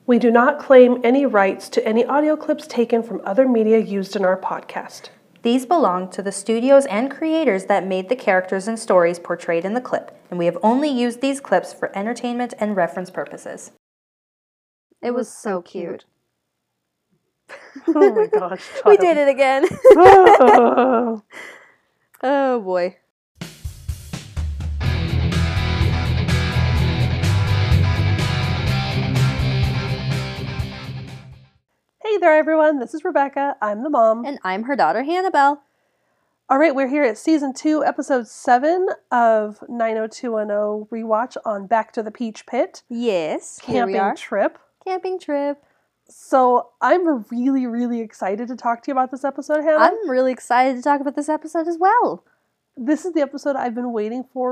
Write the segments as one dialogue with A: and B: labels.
A: We do not claim any rights to any audio clips taken from other media used in our podcast.
B: These belong to the studios and creators that made the characters and stories portrayed in the clip, and we have only used these clips for entertainment and reference purposes. It was so cute.
A: Oh my gosh, child.
B: We did it again.
A: Oh.
B: Oh boy.
A: Hey there, everyone. This is Rebecca. I'm the mom.
B: And I'm her daughter, Hannibal.
A: All right, we're here at Season 2, Episode 7 of 90210 Rewatch on Back to the Peach Pit.
B: Yes, here we
A: Camping
B: are.
A: trip.
B: Camping trip.
A: So I'm really, really excited to talk to you about this episode, Hannah.
B: I'm really excited to talk about this episode as well.
A: This is the episode I've been waiting for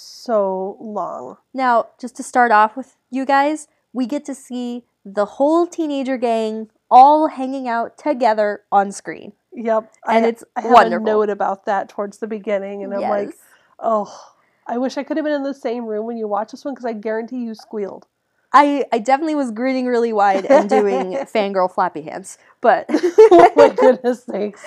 A: so long.
B: Now, just to start off with you guys, we get to see the whole teenager gang all hanging out together on screen.
A: Yep.
B: And it's
A: I have
B: wonderful.
A: a note about that towards the beginning, and I'm like, oh, I wish I could have been in the same room when you watch this one, because I guarantee you squealed.
B: I definitely was grinning really wide and doing fangirl flappy hands, but...
A: Oh my goodness sakes.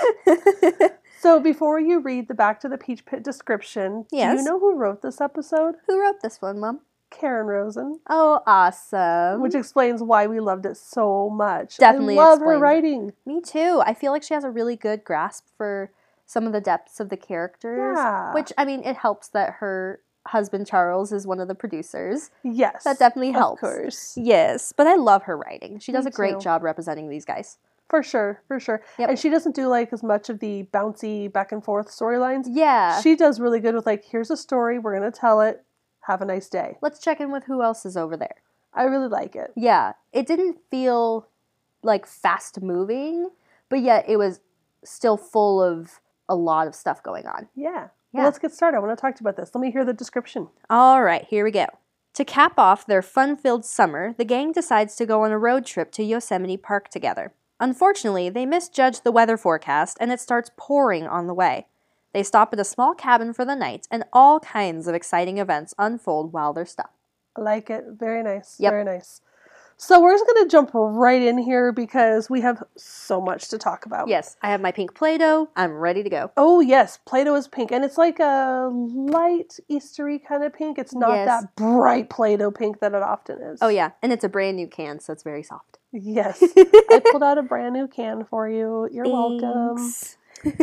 A: So before you read the Back to the Peach Pit description,
B: Yes.
A: Do you know who wrote this episode?
B: Who wrote this one, Mom?
A: Karen Rosen.
B: Oh, awesome.
A: Which explains why we loved it so much.
B: Definitely
A: I love her
B: explains it.
A: writing.
B: Me too. I feel like she has a really good grasp for some of the depths of the characters.
A: Yeah.
B: Which, I mean, it helps that her husband Charles is one of the producers.
A: Yes.
B: That definitely helps.
A: Of course.
B: Yes, but I love her writing. She does
A: Me
B: a great
A: too.
B: job representing these guys.
A: For sure.
B: Yep.
A: And she doesn't do like as much of the bouncy back and forth storylines.
B: Yeah.
A: She does really good with like, here's a story, we're going to tell it, have a nice day.
B: Let's check in with who else is over there.
A: I really like it.
B: Yeah, it didn't feel like fast moving, but yet it was still full of a lot of stuff going on.
A: Yeah.
B: Yeah.
A: Well, let's get started. I want to talk to you about this. Let me hear the description.
B: All right, here we go. To cap off their fun-filled summer, the gang decides to go on a road trip to Yosemite Park together. Unfortunately, they misjudge the weather forecast and it starts pouring on the way. They stop at a small cabin for the night and all kinds of exciting events unfold while they're stuck.
A: I like it. Very nice.
B: Yep.
A: Very nice. So we're just going to jump right in here because we have so much to talk about.
B: Yes, I have my pink Play-Doh. I'm ready to go.
A: Oh, yes. Play-Doh is pink. And it's like a light Eastery kind of pink. It's not
B: Yes.
A: that bright Play-Doh pink that it often is.
B: Oh yeah, and it's a brand new can, so it's very soft.
A: Yes. I pulled out a brand new can for you. You're welcome.
B: Thanks.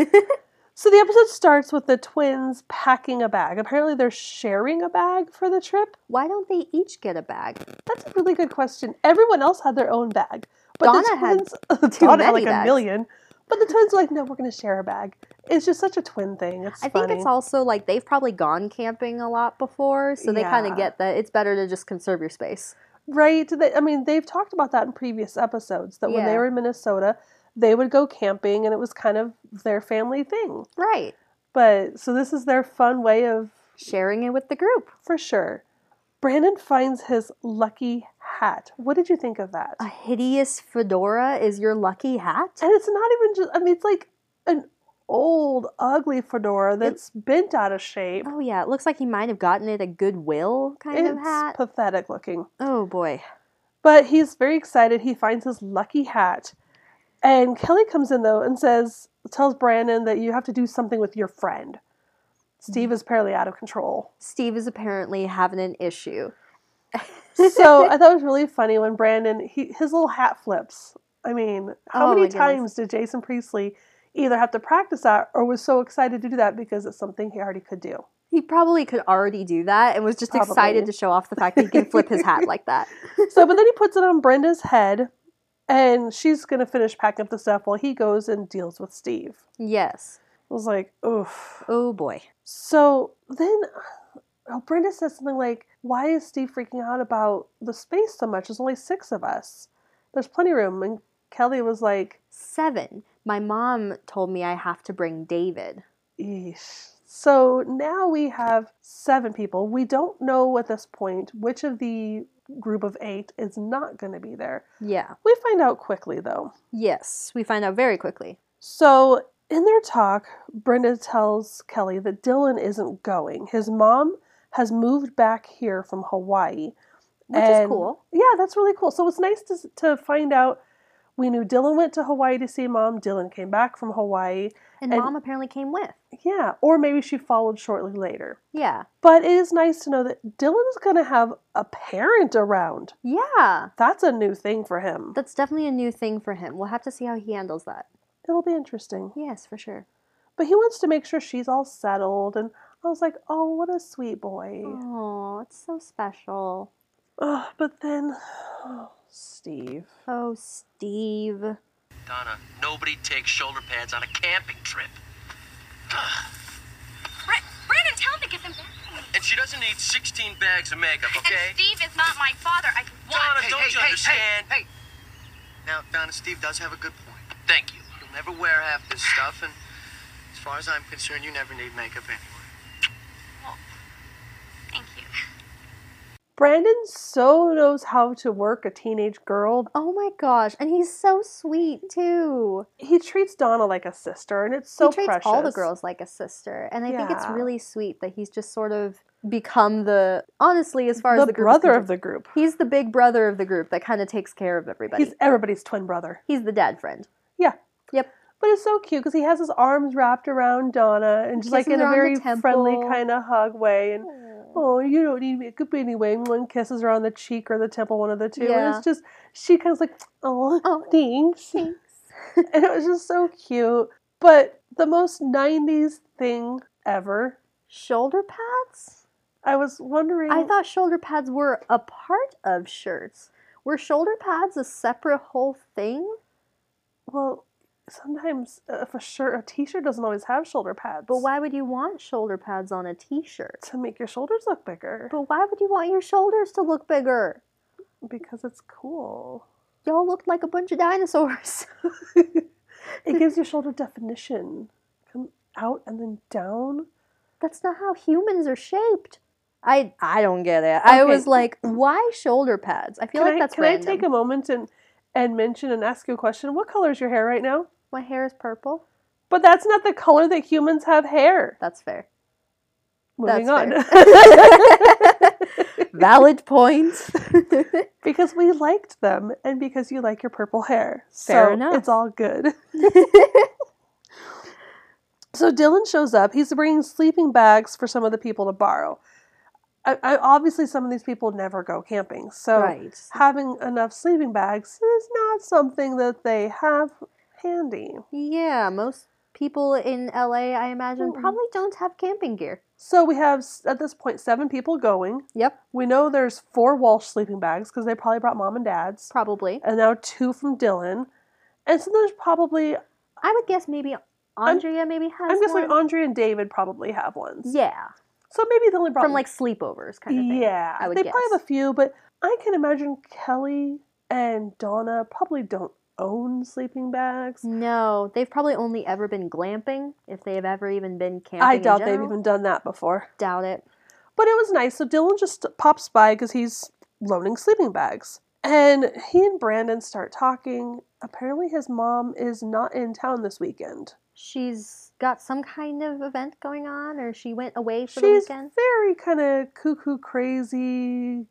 A: So the episode starts with the twins packing a bag. Apparently they're sharing a bag for the trip.
B: Why don't they each get a bag?
A: That's a really good question. Everyone else had their own bag. But
B: Donna
A: the
B: had
A: twins,
B: too
A: Donna had
B: many
A: like
B: bags.
A: a million. But the twins are like, no, we're going to share a bag. It's just such a twin thing. It's
B: I
A: funny.
B: think it's also like they've probably gone camping a lot before, so they kind
A: Yeah.
B: of get that it's better to just conserve your space.
A: Right. I mean, they've talked about that in previous episodes, that when they
B: Yeah.
A: were in Minnesota, they would go camping and it was kind of their family thing.
B: Right.
A: But, so this is their fun way of,
B: Sharing it with the group.
A: for sure. Brandon finds his lucky hat. What did you think of that?
B: A hideous fedora is your lucky hat?
A: And it's not even just, I mean, it's like an old, ugly fedora that's bent out of shape.
B: Oh yeah, it looks like he might have gotten it at Goodwill kind of
A: It's
B: hat.
A: pathetic looking.
B: Oh boy.
A: But he's very excited. He finds his lucky hat. And Kelly comes in, though, and tells Brandon that you have to do something with your friend. Steve is apparently out of control.
B: Steve is apparently having an issue.
A: So I thought it was really funny when Brandon, his little hat flips. I mean, how
B: Oh,
A: many
B: my goodness.
A: times did Jason Priestley either have to practice that or was so excited to do that because it's something he already could do?
B: He probably could already do that and was just
A: Probably.
B: excited to show off the fact that he can flip his hat like that.
A: So, but then he puts it on Brenda's head, and she's going to finish packing up the stuff while he goes and deals with Steve.
B: Yes.
A: I was like, oof.
B: Oh boy.
A: So then Brenda says something like, why is Steve freaking out about the space so much? There's only 6 of us. There's plenty of room. And Kelly was like,
B: 7. My mom told me I have to bring David.
A: eesh. So now we have 7 people. We don't know at this point which of the group of 8 is not going to be there.
B: Yeah.
A: We find out quickly, though.
B: Yes, we find out very quickly.
A: So in their talk, Brenda tells Kelly that Dylan isn't going. His mom has moved back here from Hawaii.
B: Which is cool.
A: Yeah, that's really cool. So it's nice to find out. We knew Dylan went to Hawaii to see Mom. Dylan came back from Hawaii.
B: And Mom apparently came with.
A: Yeah, or maybe she followed shortly later.
B: Yeah.
A: But it is nice to know that Dylan is going to have a parent around.
B: Yeah.
A: That's a new thing for him.
B: That's definitely a new thing for him. We'll have to see how he handles that.
A: It'll be interesting.
B: Yes, for sure.
A: But he wants to make sure she's all settled. And I was like, oh, what a sweet boy.
B: Oh, it's so special.
A: But then, Steve.
B: Oh, Steve.
C: Donna, nobody takes shoulder pads on a camping trip.
D: Brandon, tell him to get them back to me.
C: And she doesn't need 16 bags of makeup, okay?
D: And Steve is not my father. I can
C: Donna,
D: watch.
C: don't you understand?
E: Hey. Now, Donna, Steve does have a good point.
C: Thank you.
E: You'll never wear half this stuff, and as far as I'm concerned, you never need makeup anyway.
D: Well, thank you.
A: Brandon so knows how to work a teenage girl.
B: Oh my gosh. And he's so sweet, too.
A: He treats Donna like a sister, and it's so
B: he treats
A: precious.
B: all the girls like a sister. And I think it's
A: Yeah.
B: really sweet that he's just sort of become honestly, as far as
A: The
B: the group
A: brother of the group.
B: He's the big brother of the group that kind of takes care of everybody.
A: He's everybody's twin brother.
B: He's the dad friend.
A: Yeah.
B: Yep.
A: But it's so cute because he has his arms wrapped around Donna and just like
B: Kisses
A: in a
B: her on
A: very
B: the temple.
A: friendly kind of hug way. And oh, you don't need makeup anyway. And one kisses her on the cheek or the temple, one of the two. And
B: Yeah.
A: it's just, she kind of like, oh, thanks.
B: Thanks.
A: And it was just so cute. But the most 90s thing ever,
B: Shoulder pads?
A: I was wondering.
B: I thought shoulder pads were a part of shirts. Were shoulder pads a separate whole thing?
A: Well, sometimes if a t-shirt doesn't always have shoulder pads.
B: But why would you want shoulder pads on a t-shirt?
A: To make your shoulders look bigger.
B: But why would you want your shoulders to look bigger?
A: Because it's cool.
B: Y'all looked like a bunch of dinosaurs.
A: It gives your shoulder definition. Come out and then down.
B: That's not how humans are shaped. I don't get it. I
A: Okay.
B: was like, why shoulder pads? I feel like that's
A: can
B: random.
A: I take a moment and mention and ask you a question? What color is your hair right now?
B: My hair is purple.
A: But that's not the color that humans have hair.
B: That's fair.
A: Moving
B: That's
A: on.
B: Valid point.
A: Because we liked them and because you like your purple hair.
B: Fair
A: So
B: enough.
A: it's all good. So Dylan shows up. He's bringing sleeping bags for some of the people to borrow. Obviously, some of these people never go camping. So
B: Right.
A: having enough sleeping bags is not something that they have handy.
B: Yeah, most people in LA, I imagine, probably don't have camping gear.
A: So we have, at this point, 7 people going.
B: Yep,
A: We know there's 4 Walsh sleeping bags because they probably brought mom and dad's.
B: probably.
A: And now 2 from Dylan. And so there's probably,
B: I would guess maybe Andrea maybe has
A: I'm guessing
B: one.
A: Andrea and David probably have ones.
B: Yeah,
A: So maybe they only brought
B: from like sleepovers kind of thing.
A: Yeah,
B: I would
A: they
B: guess.
A: probably have a few, but I can imagine Kelly and Donna probably don't own sleeping bags.
B: No, they've probably only ever been glamping, if they have ever even been camping.
A: I
B: in
A: doubt they've
B: general.
A: even done that before.
B: Doubt it.
A: But it was nice. So Dylan just pops by because he's loaning sleeping bags. And he and Brandon start talking. Apparently his mom is not in town this weekend.
B: She's got some kind of event going on, or she went away for the
A: She's
B: weekend.
A: very kind of cuckoo crazy,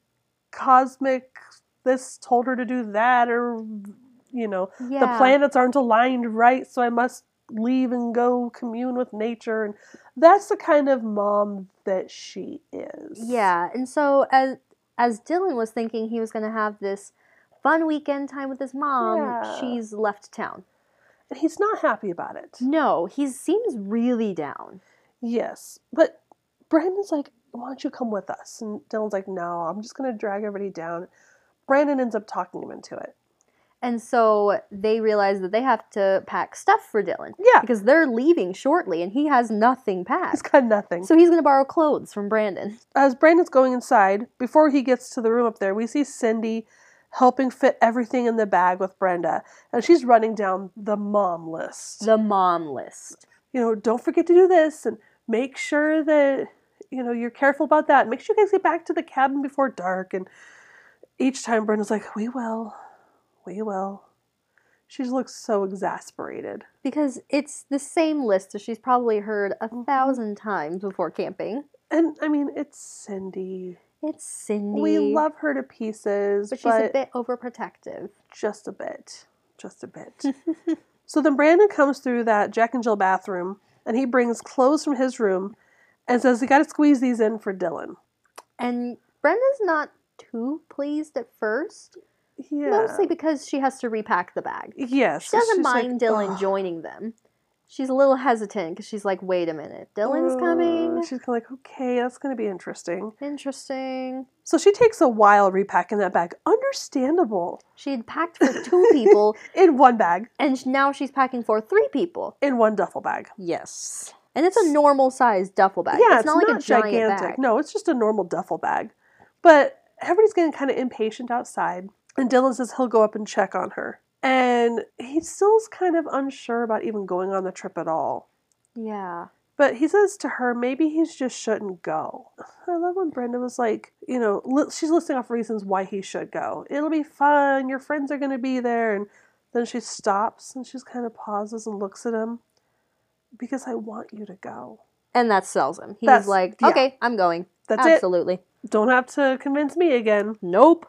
A: cosmic, this told her to do that, or, you know, the
B: Yeah.
A: planets aren't aligned right, so I must leave and go commune with nature. And that's the kind of mom that she is.
B: Yeah, and so as Dylan was thinking he was going to have this fun weekend time with his mom,
A: Yeah.
B: she's left town.
A: And he's not happy about it.
B: No, he seems really down.
A: Yes. But Brandon's like, why don't you come with us? And Dylan's like, no, I'm just going to drag everybody down. Brandon ends up talking him into it.
B: And so they realize that they have to pack stuff for Dylan.
A: Yeah.
B: Because they're leaving shortly and he has nothing
A: He's
B: packed.
A: got nothing.
B: So he's going to borrow clothes from Brandon.
A: As Brandon's going inside, before he gets to the room up there, we see Cindy helping fit everything in the bag with Brenda. And she's running down the mom list.
B: The mom list.
A: You know, don't forget to do this and make sure that, you know, you're careful about that. Make sure you guys get back to the cabin before dark. And each time Brenda's like, we will. We will. She just looks so exasperated.
B: Because it's the same list that she's probably heard 1,000 times before camping.
A: And, I mean, it's Cindy.
B: It's Cindy.
A: We love her to pieces,
B: but she's a bit overprotective.
A: Just a bit. Just a bit. So then Brandon comes through that Jack and Jill bathroom, and he brings clothes from his room and says he got to squeeze these in for Dylan.
B: And Brenda's not too pleased at first.
A: Yeah.
B: Mostly because she has to repack the bag.
A: Yes.
B: She doesn't
A: she's
B: mind
A: like,
B: Dylan
A: "Ugh."
B: joining them. She's a little hesitant because she's like, wait a minute, Dylan's coming?
A: She's kind of like, okay, that's going to be interesting.
B: Interesting.
A: So she takes a while repacking that bag. Understandable.
B: She had packed for 2 people,
A: In one bag.
B: and now she's packing for 3 people.
A: In one duffel bag.
B: Yes. And it's a normal sized duffel bag.
A: Yeah,
B: it's not like a giant
A: gigantic.
B: bag.
A: No, it's just a normal duffel bag. But everybody's getting kind of impatient outside. And Dylan says he'll go up and check on her. And he still's kind of unsure about even going on the trip at all.
B: Yeah.
A: But he says to her, maybe he just shouldn't go. I love when Brenda was like, she's listing off reasons why he should go. It'll be fun. Your friends are going to be there. And then she stops and she's kind of pauses and looks at him. Because I want you to go.
B: And that sells him. He's
A: That's-
B: like,
A: yeah.
B: okay, I'm going.
A: That's it.
B: Absolutely.
A: Don't have to convince me again.
B: Nope.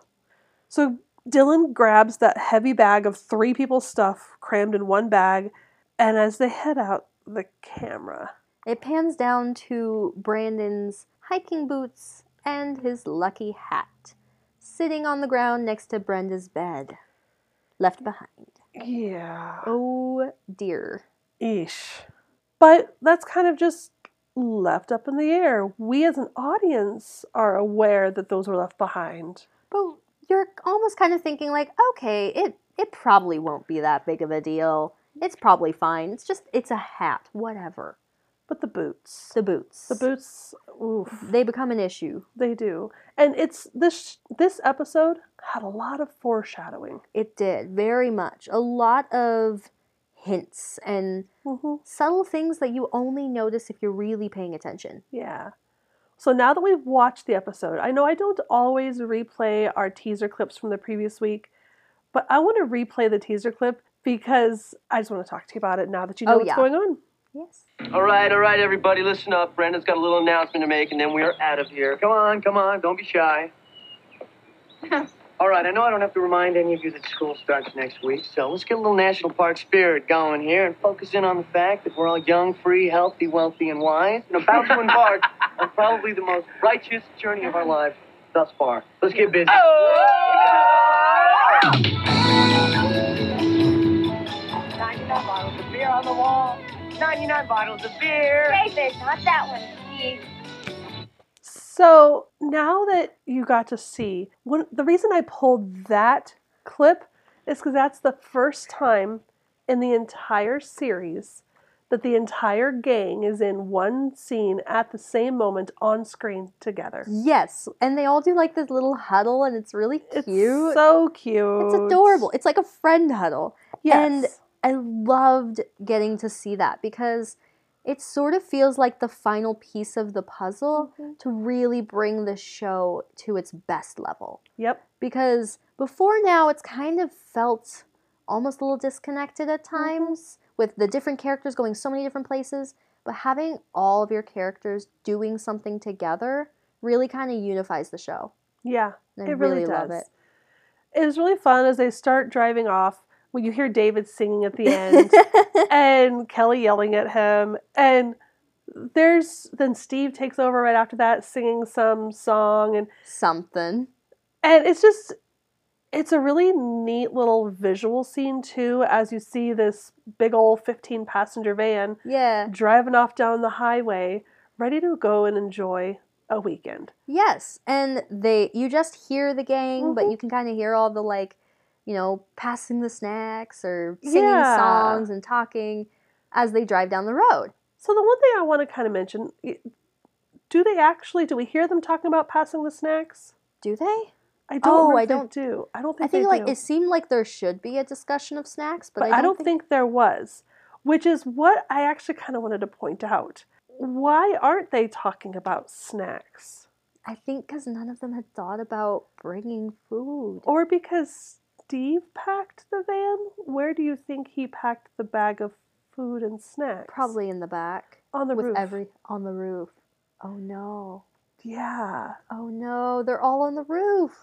A: So Dylan grabs that heavy bag of 3 people's stuff crammed in one bag, and as they head out, the camera.
B: It pans down to Brandon's hiking boots and his lucky hat, sitting on the ground next to Brenda's bed, left behind.
A: Yeah.
B: Oh dear.
A: Eesh. But that's kind of just left up in the air. We as an audience are aware that those were left behind.
B: But you're almost kind of thinking like, okay, it probably won't be that big of a deal. It's probably fine. It's a hat, whatever.
A: But the boots.
B: The boots.
A: The boots, oof,
B: They become an issue.
A: they do. And it's this episode had a lot of foreshadowing.
B: It did, very much. A lot of hints and
A: Mm-hmm.
B: subtle things that you only notice if you're really paying attention.
A: Yeah. So now that we've watched the episode, I know I don't always replay our teaser clips from the previous week, but I want to replay the teaser clip because I just want to talk to you about it now that you know what's
B: yeah.
A: going on.
B: Yes.
E: All right, everybody, listen up. Brendan's got a little announcement to make, and then we are out of here. Come on, don't be shy. All right, I know I don't have to remind any of you that school starts next week, so let's get a little national park spirit going here and focus in on the fact that we're all young, free, healthy, wealthy, and wise, and about to embark on probably the most righteous journey of our lives thus far. Let's get busy. 99 bottles of beer on the wall. 99 bottles of beer.
D: David, not that one, please.
A: So now that you got to see, the reason I pulled that clip is because that's the first time in the entire series that the entire gang is in one scene at the same moment on screen together.
B: Yes, and they all do like this little huddle, and it's really cute.
A: It's so cute.
B: It's adorable. It's like a friend huddle.
A: Yes.
B: And I loved getting to see that because it sort of feels like the final piece of the puzzle to really bring the show to its best level.
A: Yep.
B: Because before now, it's kind of felt almost a little disconnected at times with the different characters going so many different places. But having all of your characters doing something together really kind of unifies the show.
A: Yeah,
B: And I
A: it really
B: love
A: does.
B: it.
A: It was really fun as they start driving off. When you hear David singing at the end and Kelly yelling at him, and then Steve takes over right after that singing some song, and
B: Something.
A: it's a really neat little visual scene too, as you see this big old 15-passenger van
B: Yeah.
A: driving off down the highway, ready to go and enjoy a weekend.
B: Yes, and you just hear the gang, but you can kind of hear all the passing the snacks or singing
A: Yeah.
B: songs and talking as they drive down the road.
A: So the one thing I want to kind of mention, do we hear them talking about passing the snacks?
B: Do they?
A: I don't remember
B: I
A: if they
B: don't-
A: do. I don't
B: I
A: think
B: think
A: they do.
B: it seemed like there should be a discussion of snacks, but
A: But I don't think there was, which is what I actually kind of wanted to point out. Why aren't they talking about snacks?
B: I think because none of them had thought about bringing food.
A: Or because Steve packed the van? Where do you think he packed the bag of food and snacks?
B: Probably in the back
A: on the roof.
B: on the roof. Oh no.
A: Yeah.
B: Oh no, they're all on the roof.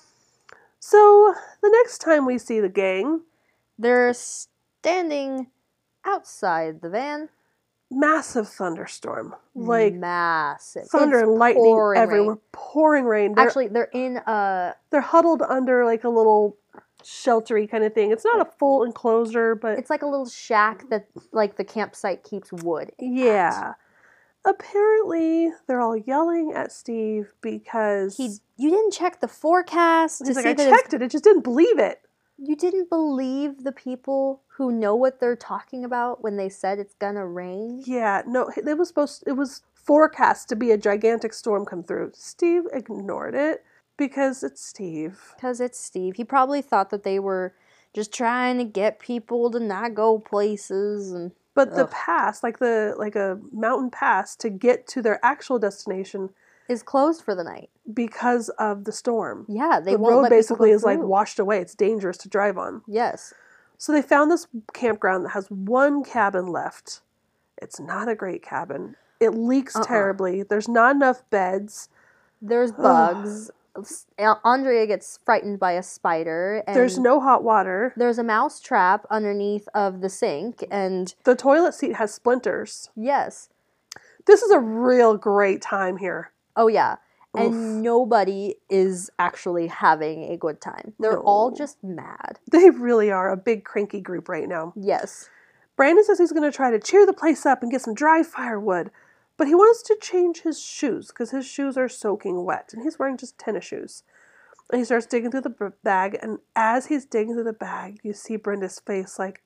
A: So the next time we see the gang,
B: They're standing outside the van.
A: massive thunderstorm. Like
B: Massive.
A: thunder
B: It's
A: and lightning
B: pouring
A: everywhere.
B: rain.
A: Pouring rain.
B: Actually, they're in a...
A: They're huddled under like a little sheltery kind of thing. It's not a full enclosure, but
B: It's like a little shack that, like, the campsite keeps wood at.
A: yeah. Apparently, they're all yelling at Steve because
B: You didn't check the forecast to
A: he's
B: see
A: like, I
B: that
A: checked it. It just didn't believe it.
B: you didn't believe the people who know what they're talking about when they said it's gonna rain?
A: Yeah, no, it was forecast to be a gigantic storm come through. Steve ignored it because it's Steve.
B: Because it's Steve. He probably thought that they were just trying to get people to not go places and...
A: But the
B: Ugh.
A: pass, like a mountain pass to get to their actual destination
B: is closed for the night.
A: because of the storm.
B: Yeah, they
A: The
B: won't
A: road
B: let people
A: basically
B: go
A: is like
B: through.
A: washed away. It's dangerous to drive on.
B: Yes.
A: So they found this campground that has one cabin left. It's not a great cabin. It leaks terribly. There's not enough beds.
B: There's bugs. Andrea gets frightened by a spider. And
A: There's no hot water.
B: There's a mouse trap underneath of the sink, and
A: The toilet seat has splinters.
B: yes.
A: This is a real great time here.
B: Oh yeah. And
A: Oof.
B: nobody is actually having a good time. They're
A: No.
B: all just mad.
A: They really are a big cranky group right now.
B: Yes.
A: Brandon says he's going to try to cheer the place up and get some dry firewood, but he wants to change his shoes because his shoes are soaking wet, and he's wearing just tennis shoes. And he starts digging through the bag, and as he's digging through the bag, you see Brenda's face like,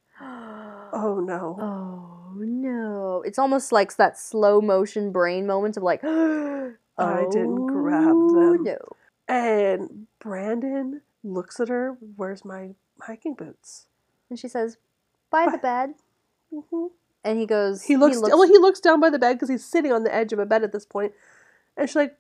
A: oh no.
B: Oh no. It's almost like that slow motion brain moment of like,
A: I didn't grab
B: oh,
A: them.
B: No.
A: And Brandon looks at her, where's my hiking boots?
B: And she says, by the bed.
A: Mm-hmm.
B: And he goes,
A: He looks down by the bed because he's sitting on the edge of a bed at this point. And she's like,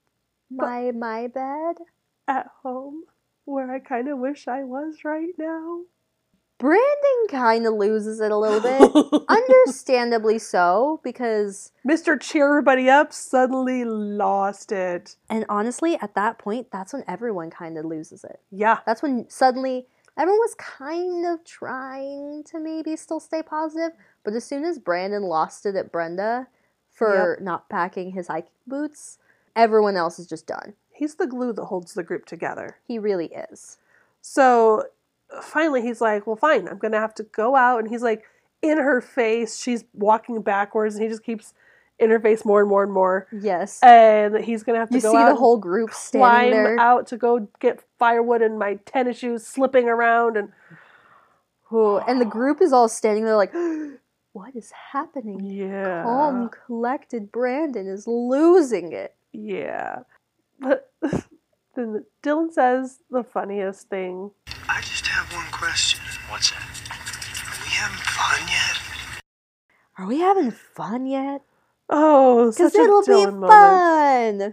B: my bed?
A: at home, where I kind of wish I was right now.
B: Brandon kind of loses it a little bit. Understandably so, because...
A: Mr. Cheer Everybody Up suddenly lost it.
B: And honestly, at that point, that's when everyone kind of loses it.
A: Yeah.
B: That's when suddenly everyone was kind of trying to maybe still stay positive, but as soon as Brandon lost it at Brenda for not packing his hiking boots, everyone else is just done.
A: He's the glue that holds the group together.
B: He really is.
A: So finally he's like, well, fine, I'm going to have to go out. And he's like, in her face, she's walking backwards, and he just keeps in her face more and more and more.
B: Yes.
A: And he's going to have to
B: You
A: go
B: see
A: out
B: the whole group standing
A: climb
B: there.
A: out to go get firewood in my tennis shoes, slipping around. And
B: Ooh, and the group is all standing there like, what is happening?
A: yeah.
B: Calm, collected Brandon is losing it.
A: Yeah. But then Dylan says the funniest thing.
F: I just have one question.
C: What's that?
F: Are we having fun yet?
B: Are we having fun yet?
A: Oh,
B: Because
A: such a
B: it'll be
A: Dylan moment.
B: fun.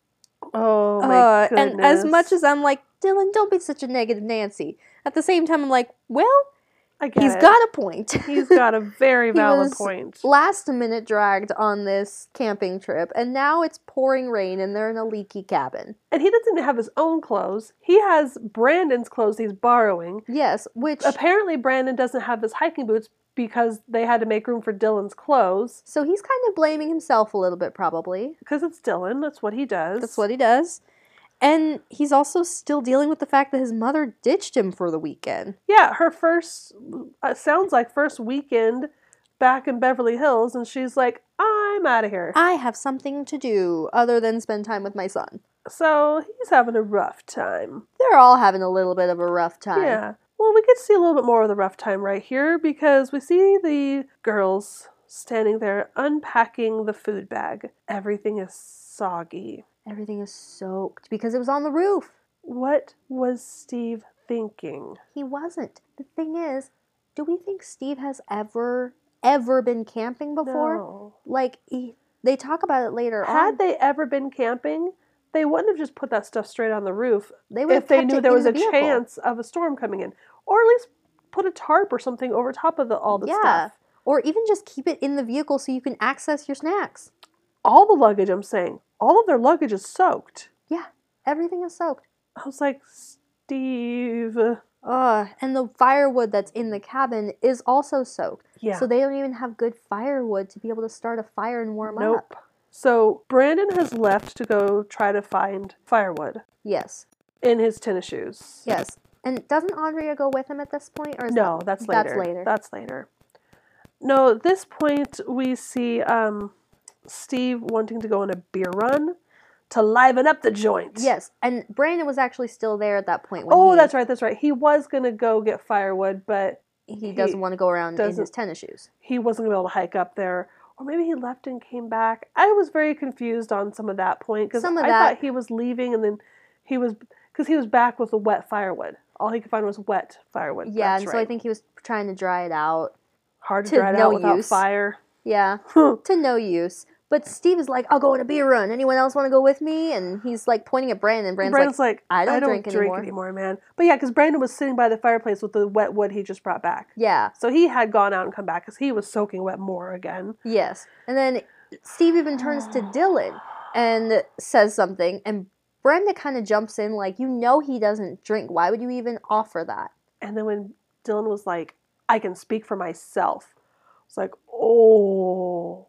A: Oh my goodness.
B: And as much as I'm like, Dylan, don't be such a negative Nancy. At the same time, I'm like, well,
A: I get
B: he's
A: it.
B: got a point.
A: He's got a very
B: He
A: valid
B: was
A: point.
B: last minute dragged on this camping trip, and now it's pouring rain, and they're in a leaky cabin.
A: And he doesn't have his own clothes. He has Brandon's clothes he's borrowing.
B: Yes, which...
A: Apparently Brandon doesn't have his hiking boots because they had to make room for Dylan's clothes.
B: So he's kind of blaming himself a little bit, probably.
A: Because it's Dylan. That's what he does.
B: That's what he does. And he's also still dealing with the fact that his mother ditched him for the weekend.
A: Yeah, her first, sounds like first weekend back in Beverly Hills, and she's like, I'm out of here.
B: I have something to do other than spend time with my son.
A: So he's having a rough time.
B: They're all having a little bit of a rough time.
A: Yeah. Well, we get to see a little bit more of the rough time right here because we see the girls standing there unpacking the food bag. Everything is soggy.
B: Everything is soaked because it was on the roof.
A: What was Steve thinking?
B: He wasn't. The thing is, do we think Steve has ever been camping before?
A: No.
B: Like, they talk about it later on.
A: Had they ever been camping, they wouldn't have just put that stuff straight on the roof
B: They would have
A: if they
B: kept
A: knew
B: it
A: there
B: in
A: was
B: the
A: a
B: vehicle.
A: chance of a storm coming in. Or at least put a tarp or something over top of all the
B: Yeah.
A: stuff.
B: Or even just keep it in the vehicle so you can access your snacks.
A: All the luggage, I'm saying. all of their luggage is soaked.
B: Yeah, everything is soaked.
A: I was like, Steve.
B: And the firewood that's in the cabin is also soaked.
A: Yeah.
B: So they don't even have good firewood to be able to start a fire and warm
A: Nope.
B: up.
A: So Brandon has left to go try to find firewood
B: Yes.
A: in his tennis shoes.
B: Yes. And doesn't Andrea go with him at this point? Or is
A: No, that's later.
B: That's later.
A: That's later. No, at this point we see Steve wanting to go on a beer run to liven up the joint.
B: Yes, and Brandon was actually still there at that point.
A: Oh, that's right, that's right. He was going to go get firewood, but
B: He doesn't want to go around in his tennis shoes.
A: he wasn't going to be able to hike up there. Or maybe he left and came back. I was very confused on some of that point because I thought he was leaving and then he was back with the wet firewood. All he could find was wet firewood.
B: Yeah,
A: That's
B: and
A: right.
B: so I think he was trying to dry it out.
A: Hard to
B: to
A: dry it
B: no
A: out without
B: use.
A: fire.
B: Yeah, to no use. But Steve is like, I'll go on a beer run. Anyone else want to go with me? And he's like pointing at Brandon.
A: Brandon's like,
B: I don't drink
A: anymore, man. But yeah, because Brandon was sitting by the fireplace with the wet wood he just brought back.
B: Yeah.
A: So he had gone out and come back because he was soaking wet more again.
B: Yes. And then Steve even turns to Dylan and says something. And Brenda kind of jumps in like, he doesn't drink. Why would you even offer that?
A: And then when Dylan was like, I can speak for myself. It's like, oh.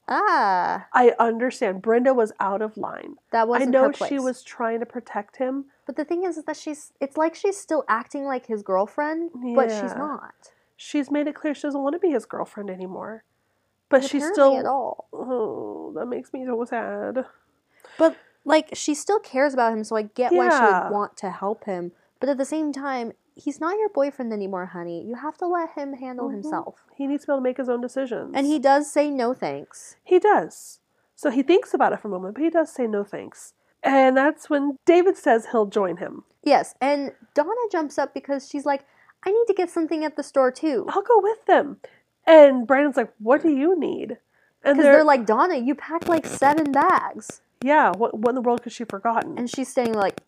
A: I understand. Brenda was out of line.
B: That wasn't her place.
A: She was trying to protect him.
B: But the thing is that it's like she's still acting like his girlfriend, but she's not.
A: She's made it clear she doesn't want to be his girlfriend anymore. But she's
B: Apparently
A: still...
B: at all.
A: Oh, that makes me so sad.
B: But, like, she still cares about him, so I get why she would want to help him. But at the same time, he's not your boyfriend anymore, honey. You have to let him handle himself.
A: He needs to be able to make his own decisions.
B: And he does say no thanks.
A: He does. So he thinks about it for a moment, but he does say no thanks. And that's when David says he'll join him.
B: Yes, and Donna jumps up because she's like, I need to get something at the store too.
A: I'll go with them. And Brandon's like, what do you need? And
B: because they're like, Donna, you packed like 7 bags.
A: Yeah, what in the world could she have forgotten?
B: And she's saying like,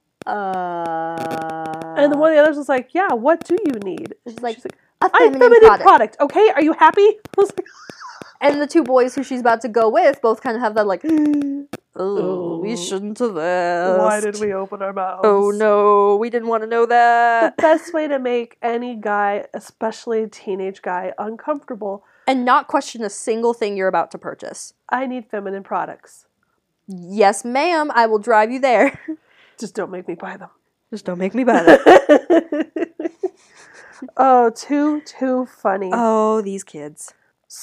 A: And then one of the others was like, yeah, what do you need?
B: She's like,
A: a
B: feminine
A: product. Okay, are you happy?
B: And the 2 boys who she's about to go with both kind of have that like, oh, we shouldn't have asked.
A: Why did we open our mouths?
B: Oh no, we didn't want to know that.
A: The best way to make any guy, especially a teenage guy, uncomfortable.
B: And not question a single thing you're about to purchase.
A: I need feminine products.
B: Yes, ma'am, I will drive you there.
A: Just don't make me buy them.
B: Just don't make me buy them.
A: Oh, too funny.
B: Oh, these kids.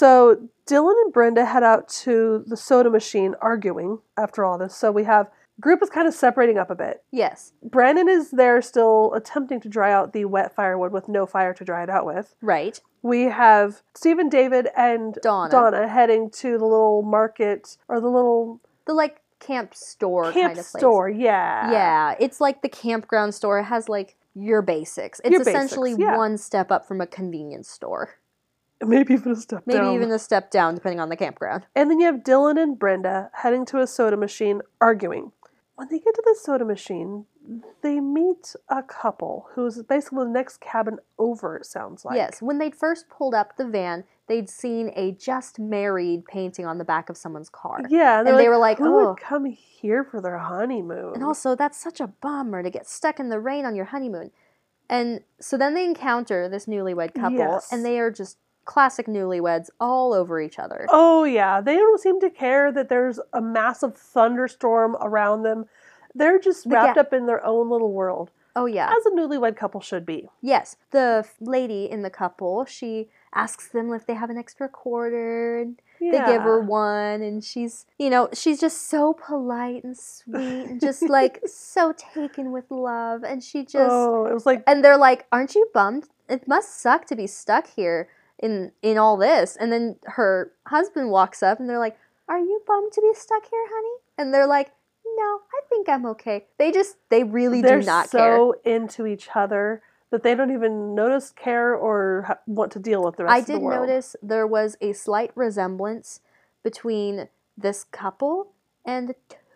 A: So Dylan and Brenda head out to the soda machine arguing after all this. So we have group is kind of separating up a bit.
B: Yes.
A: Brandon is there still attempting to dry out the wet firewood with no fire to dry it out with.
B: Right.
A: We have Stephen, David, and Donna heading to the little market or
B: the like camp store kind of place.
A: Store, yeah.
B: Yeah, it's like the campground store. It has like your basics. It's essentially one step up from a convenience store.
A: Maybe even a step down.
B: Maybe even a step down, depending on the campground.
A: And then you have Dylan and Brenda heading to a soda machine arguing. When they get to the soda machine, they meet a couple who's basically the next cabin over, it sounds like.
B: Yes, when they'd first pulled up the van, they'd seen a just married painting on the back of someone's car.
A: Yeah,
B: and they were like,
A: who would come here for their honeymoon?
B: And also, that's such a bummer to get stuck in the rain on your honeymoon. And so then they encounter this newlywed couple, and they are just classic newlyweds all over each other.
A: Oh, yeah. They don't seem to care that there's a massive thunderstorm around them. They're just wrapped up in their own little world.
B: Oh, yeah.
A: As a newlywed couple should be.
B: Yes. The lady in the couple, she asks them if they have an extra quarter, and they give her one, and she's just so polite and sweet, and just, like, so taken with love, and she just...
A: Oh, it was like...
B: And they're like, aren't you bummed? It must suck to be stuck here in all this. And then her husband walks up, and they're like, are you bummed to be stuck here, honey? And they're like, no, I think I'm okay. They really do not care.
A: They're so into each other that they don't even notice, care, or want to deal with the rest of the world.
B: I did notice there was a slight resemblance between this couple and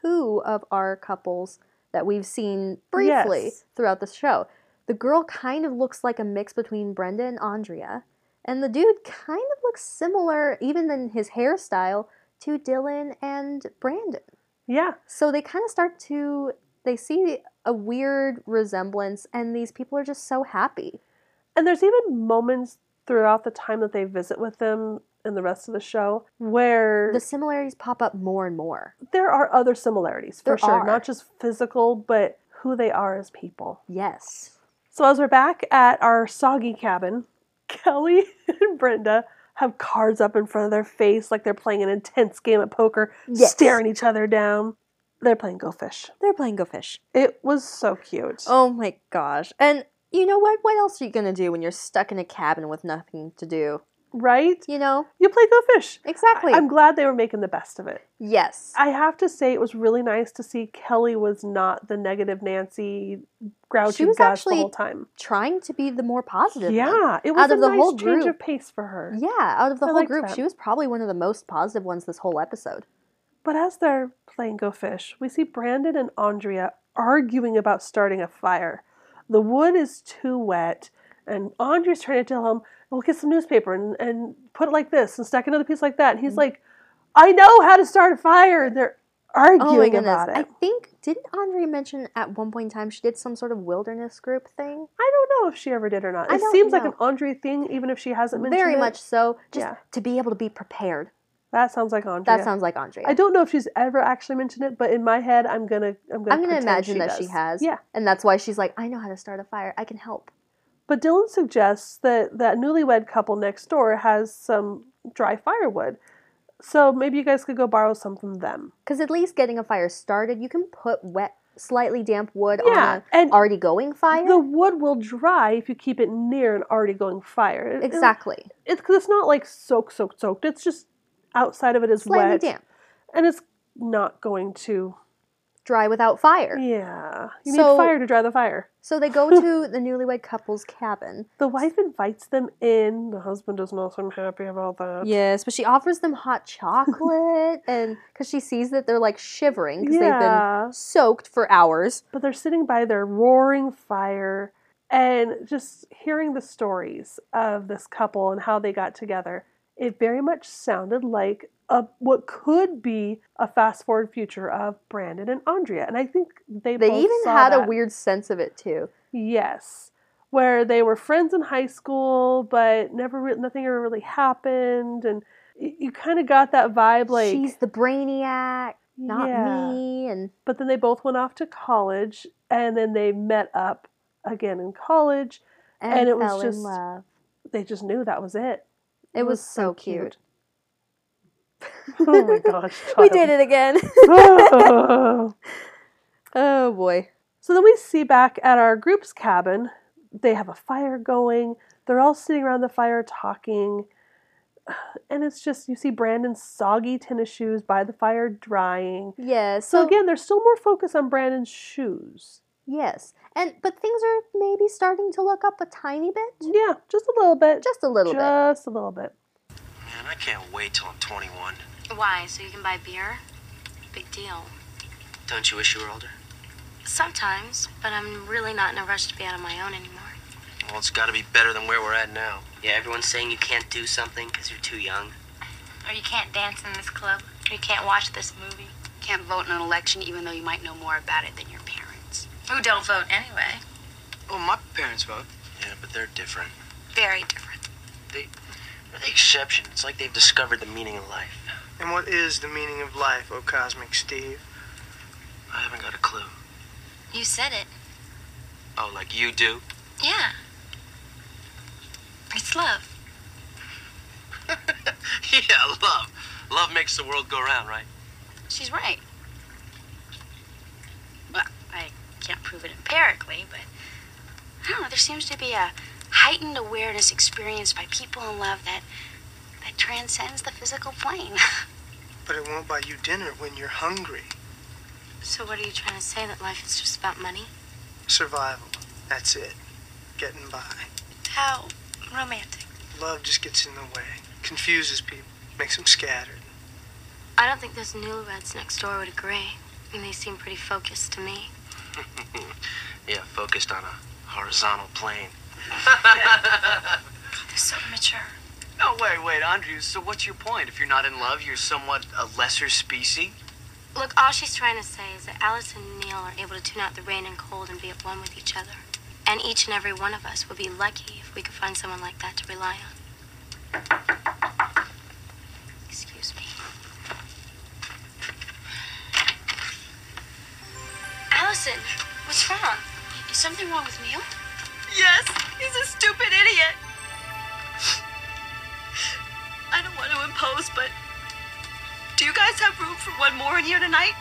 B: 2 of our couples that we've seen briefly throughout the show. The girl kind of looks like a mix between Brenda and Andrea, and the dude kind of looks similar, even in his hairstyle, to Dylan and Brandon.
A: Yeah.
B: So they kind of they see a weird resemblance, and these people are just so happy.
A: And there's even moments throughout the time that they visit with them in the rest of the show where
B: The similarities pop up more and more.
A: there are other similarities, for
B: There
A: sure.
B: are.
A: Not just physical, but who they are as people.
B: Yes.
A: So as we're back at our soggy cabin, Kelly and Brenda have cards up in front of their face like they're playing an intense game of poker,
B: Yes.
A: staring each other down. They're playing Go Fish.
B: They're playing Go Fish.
A: It was so cute.
B: Oh my gosh. And you know what? What else are you going to do when you're stuck in a cabin with nothing to do?
A: Right?
B: You know?
A: You play Go Fish.
B: Exactly.
A: I'm glad they were making the best of it.
B: Yes.
A: I have to say it was really nice to see Kelly was not the negative Nancy, grouchy
B: She was
A: Gus
B: actually
A: the whole time.
B: trying to be the more positive one.
A: Yeah, it was
B: Out of
A: a
B: the
A: nice
B: whole
A: change
B: group.
A: of pace for her.
B: Yeah, out of the
A: I
B: whole
A: liked
B: group,
A: that.
B: she was probably one of the most positive ones this whole episode.
A: But as they're playing Go Fish, we see Brandon and Andrea arguing about starting a fire. The wood is too wet, and Andrea's trying to tell him, well, get some newspaper and put it like this and stack another piece like that. And he's like, I know how to start a fire. And they're arguing
B: Oh my goodness.
A: about it.
B: I think, didn't Andrea mention at one point in time she did some sort of wilderness group thing?
A: I don't know if she ever did or not.
B: I
A: It
B: don't
A: seems like
B: know.
A: an Andrea thing, even if she hasn't mentioned
B: Very
A: it.
B: much so. Just
A: Yeah.
B: to be able to be prepared.
A: That sounds like Andrea.
B: That sounds like Andrea.
A: I don't know if she's ever actually mentioned it, but in my head, I'm gonna pretend
B: imagine that
A: does.
B: she has.
A: Yeah.
B: And that's why she's like, I know how to start a fire. I can help.
A: But Dylan suggests that that newlywed couple next door has some dry firewood. So maybe you guys could go borrow some from them.
B: Because at least getting a fire started, you can put wet, slightly damp wood
A: Yeah,
B: on
A: and
B: an already going fire.
A: The wood will dry if you keep it near an already going fire.
B: Exactly.
A: Because it's not like soaked. It's just outside of it is
B: Slightly
A: wet.
B: damp.
A: And it's not going to...
B: Dry without fire.
A: Yeah. You
B: So-
A: need fire to dry the fire.
B: So they go to the newlywed couple's cabin.
A: The wife invites them in. The husband does not seem happy about that.
B: Yes, but she offers them hot chocolate, and because she sees that they're like shivering because they've
A: Yeah.
B: been soaked for hours.
A: But they're sitting by their roaring fire and just hearing the stories of this couple and how they got together. It very much sounded like what could be a fast forward future of Brandon and Andrea. And I think they
B: They
A: both
B: even
A: saw
B: had
A: that.
B: a weird sense of it too.
A: Yes. Where they were friends in high school, but nothing ever really happened. And you kind of got that vibe like...
B: She's the brainiac, not
A: Yeah.
B: me, and
A: But then they both went off to college, and then they met up again in college. And it was
B: fell
A: just-
B: in love.
A: They just knew that was it.
B: It was so cute.
A: Oh my gosh.
B: We did it again.
A: Oh.
B: Oh boy.
A: So then we see back at our group's cabin, they have a fire going. They're all sitting around the fire talking. And it's just, you see Brandon's soggy tennis shoes by the fire drying.
B: Yes.
A: So again, there's still more focus on Brandon's shoes.
B: Yes. But things are maybe starting to look up a tiny bit.
A: Yeah, just a little bit.
B: Just a little bit.
A: Just a little bit.
C: Man, I can't wait till I'm 21.
G: Why? So you can buy beer? Big deal.
C: Don't you wish you were older?
G: Sometimes, but I'm really not in a rush to be out on my own anymore.
C: Well, it's got to be better than where we're at now.
H: Yeah, everyone's saying you can't do something because you're too young.
G: Or you can't dance in this club. Or you can't watch this movie.
I: Can't vote in an election even though you might know more about it than your parents.
G: Who don't vote anyway.
F: Oh, my parents vote.
C: Yeah, but they're different.
I: Very different.
C: They're the exception. It's like they've discovered the meaning of life.
F: And what is the meaning of life, oh Cosmic Steve?
C: I haven't got a clue.
G: You said it.
C: Oh, like you do?
G: Yeah. It's love.
C: Yeah, love. Love makes the world go round, right?
I: She's right. Well, I can't prove it empirically, but I don't know, there seems to be a heightened awareness experienced by people in love that transcends the physical plane.
F: But it won't buy you dinner when you're hungry.
G: So what are you trying to say? That life is just about money?
F: Survival. That's it. Getting by.
G: How romantic.
F: Love just gets in the way. Confuses people. Makes them scattered.
G: I don't think those newlyweds next door would agree. I mean, they seem pretty focused to me.
C: Yeah, focused on a horizontal plane.
G: They're so mature.
H: Oh, wait, Andrew. So what's your point? If you're not in love, you're somewhat a lesser species?
G: Look, all she's trying to say is that Alice and Neil are able to tune out the rain and cold and be at one with each other. And each and every one of us would be lucky if we could find someone like that to rely on. Excuse me.
I: Allison, what's wrong? Is something wrong with Neil?
J: Yes, he's a stupid idiot. I don't want to impose, but do you guys have room for one more in here tonight?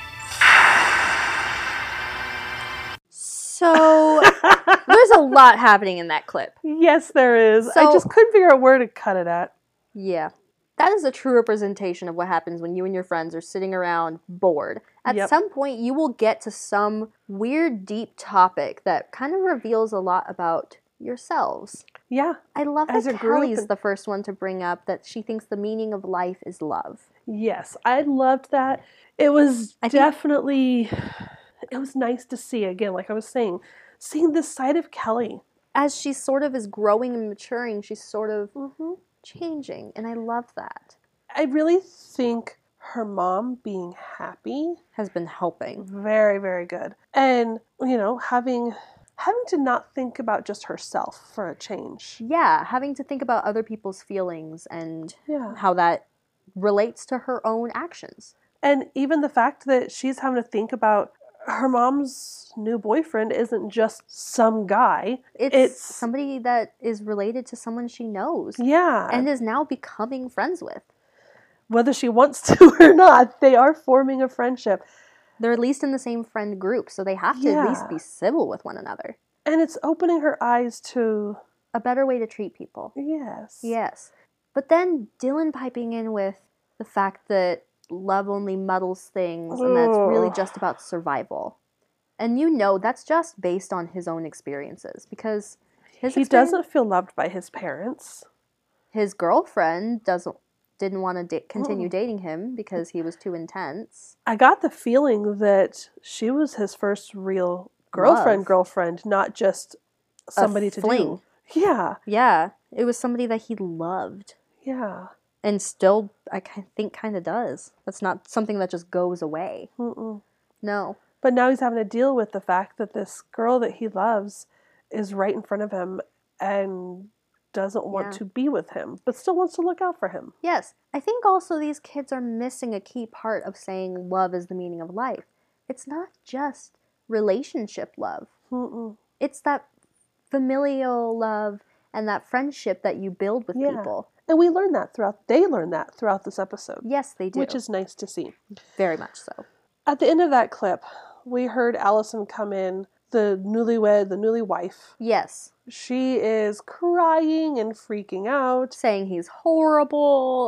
B: So, there's a lot happening in that clip.
A: Yes, there is. I
B: So-
A: just couldn't figure out where to cut it at.
B: Yeah. That is a true representation of what happens when you and your friends are sitting around bored. At
A: Yep.
B: some point, you will get to some weird, deep topic that kind of reveals a lot about yourselves.
A: Yeah.
B: I love
A: As
B: that
A: a group
B: Kelly's
A: and-
B: the first one to bring up that she thinks the meaning of life is love.
A: Yes, I loved that. It was
B: I think-
A: definitely, it was nice to see, again, like I was saying, seeing this side of Kelly.
B: As she sort of is growing and maturing, she's sort of
A: Mm-hmm.
B: changing, and I love that.
A: I really think her mom being happy,
B: Has been helping.
A: very, very good. And, you know, having to not think about just herself for a change.
B: Yeah, having to think about other people's feelings and
A: Yeah.
B: how that relates to her own actions.
A: And even the fact that she's having to think about her mom's new boyfriend isn't just some guy.
B: It's somebody that is related to someone she knows
A: Yeah.
B: and is now becoming friends with.
A: Whether she wants to or not, they are forming a friendship.
B: They're at least in the same friend group, so they have to at least
A: Yeah.
B: be civil with one another.
A: And it's opening her eyes to,
B: A better way to treat people.
A: yes.
B: Yes. But then Dylan piping in with the fact that love only muddles things and that's really
A: Ugh.
B: just about survival. And you know that's just based on his own experiences because
A: He doesn't feel loved by his parents.
B: his girlfriend didn't want to continue dating him because he was too intense.
A: I got the feeling that she was his first real girlfriend, not just somebody to
B: fling.
A: do. Yeah.
B: Yeah, it was somebody that he loved
A: Yeah.
B: and still I think kind of does. That's not something that just goes away.
A: Mm-mm.
B: No.
A: But now he's having to deal with the fact that this girl that he loves is right in front of him and doesn't want
B: Yeah.
A: to be with him, but still wants to look out for him.
B: Yes, I think also these kids are missing a key part of saying love is the meaning of life. It's not just relationship love.
A: Mm-mm.
B: It's that familial love and that friendship that you build with
A: Yeah.
B: people.
A: And they learn that throughout this episode.
B: Yes, they do.
A: Which is nice to see.
B: very much so.
A: At the end of that clip, we heard Allison come in, the newly wife.
B: Yes,
A: She is crying and freaking out.
B: saying he's horrible.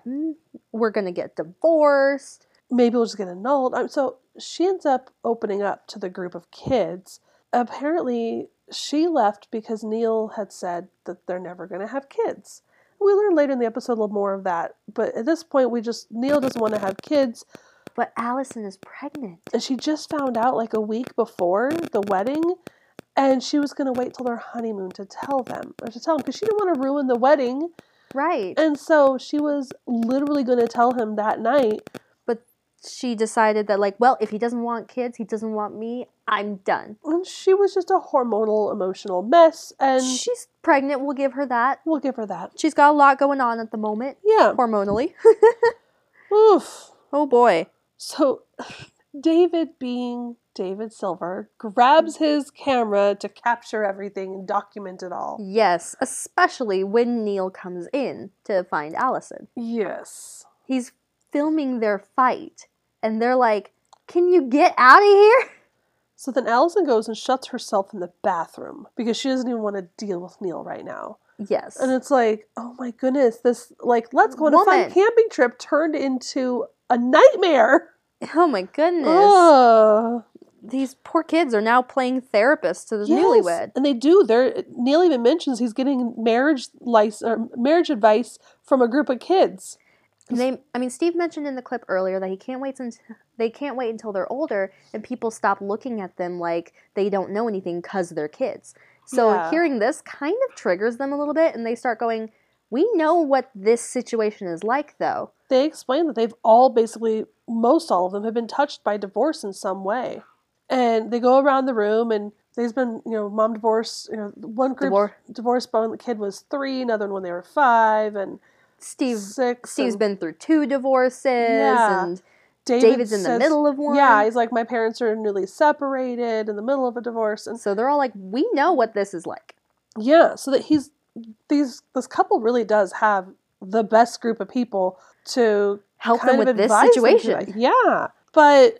B: We're going to get divorced.
A: Maybe we'll just get annulled. So she ends up opening up to the group of kids. Apparently, she left because Neil had said that they're never going to have kids. We learn later in the episode a little more of that. But at this point, Neil doesn't want to have kids.
B: But Allison is pregnant.
A: And she just found out like a week before the wedding. And she was going to wait till their honeymoon to tell them. Because she didn't want to ruin the wedding.
B: Right.
A: And so she was literally going to tell him that night.
B: But she decided that, like, well, if he doesn't want kids, he doesn't want me, I'm done.
A: And she was just a hormonal, emotional mess. And
B: She's pregnant, we'll give her that.
A: we'll give her that.
B: She's got a lot going on at the moment.
A: Yeah.
B: Hormonally.
A: Oof.
B: Oh boy.
A: So David, being David Silver, grabs his camera to capture everything and document it all.
B: Yes, especially when Neil comes in to find Allison.
A: Yes.
B: He's filming their fight, and they're like, can you get out of here?
A: So then Allison goes and shuts herself in the bathroom because she doesn't even want to deal with Neil right now.
B: Yes.
A: And it's like, oh my goodness, this, like, let's go on a fun
B: Woman.
A: camping trip turned into a nightmare.
B: Oh my goodness.
A: Ugh.
B: These poor kids are now playing therapist to the
A: Yes,
B: newlywed.
A: and they do. Neil even mentions he's getting marriage advice from a group of kids.
B: Steve mentioned in the clip earlier that they can't wait until they're older and people stop looking at them like they don't know anything because they're kids. So
A: Yeah.
B: hearing this kind of triggers them a little bit and they start going, We know what this situation is like, though.
A: They explain that they've all basically, most all of them, have been touched by divorce in some way. And they go around the room, and there's been, mom divorce, one group divorced when the kid was 3, another one when they were 5, and
B: Steve's
A: 6.
B: been through 2 divorces, and David's in the middle of one.
A: Yeah, he's like, my parents are newly separated, in the middle of a divorce. And
B: so they're all like, we know what this is like.
A: Yeah, so that this couple really does have the best group of people to
B: help them with this situation.
A: Yeah, but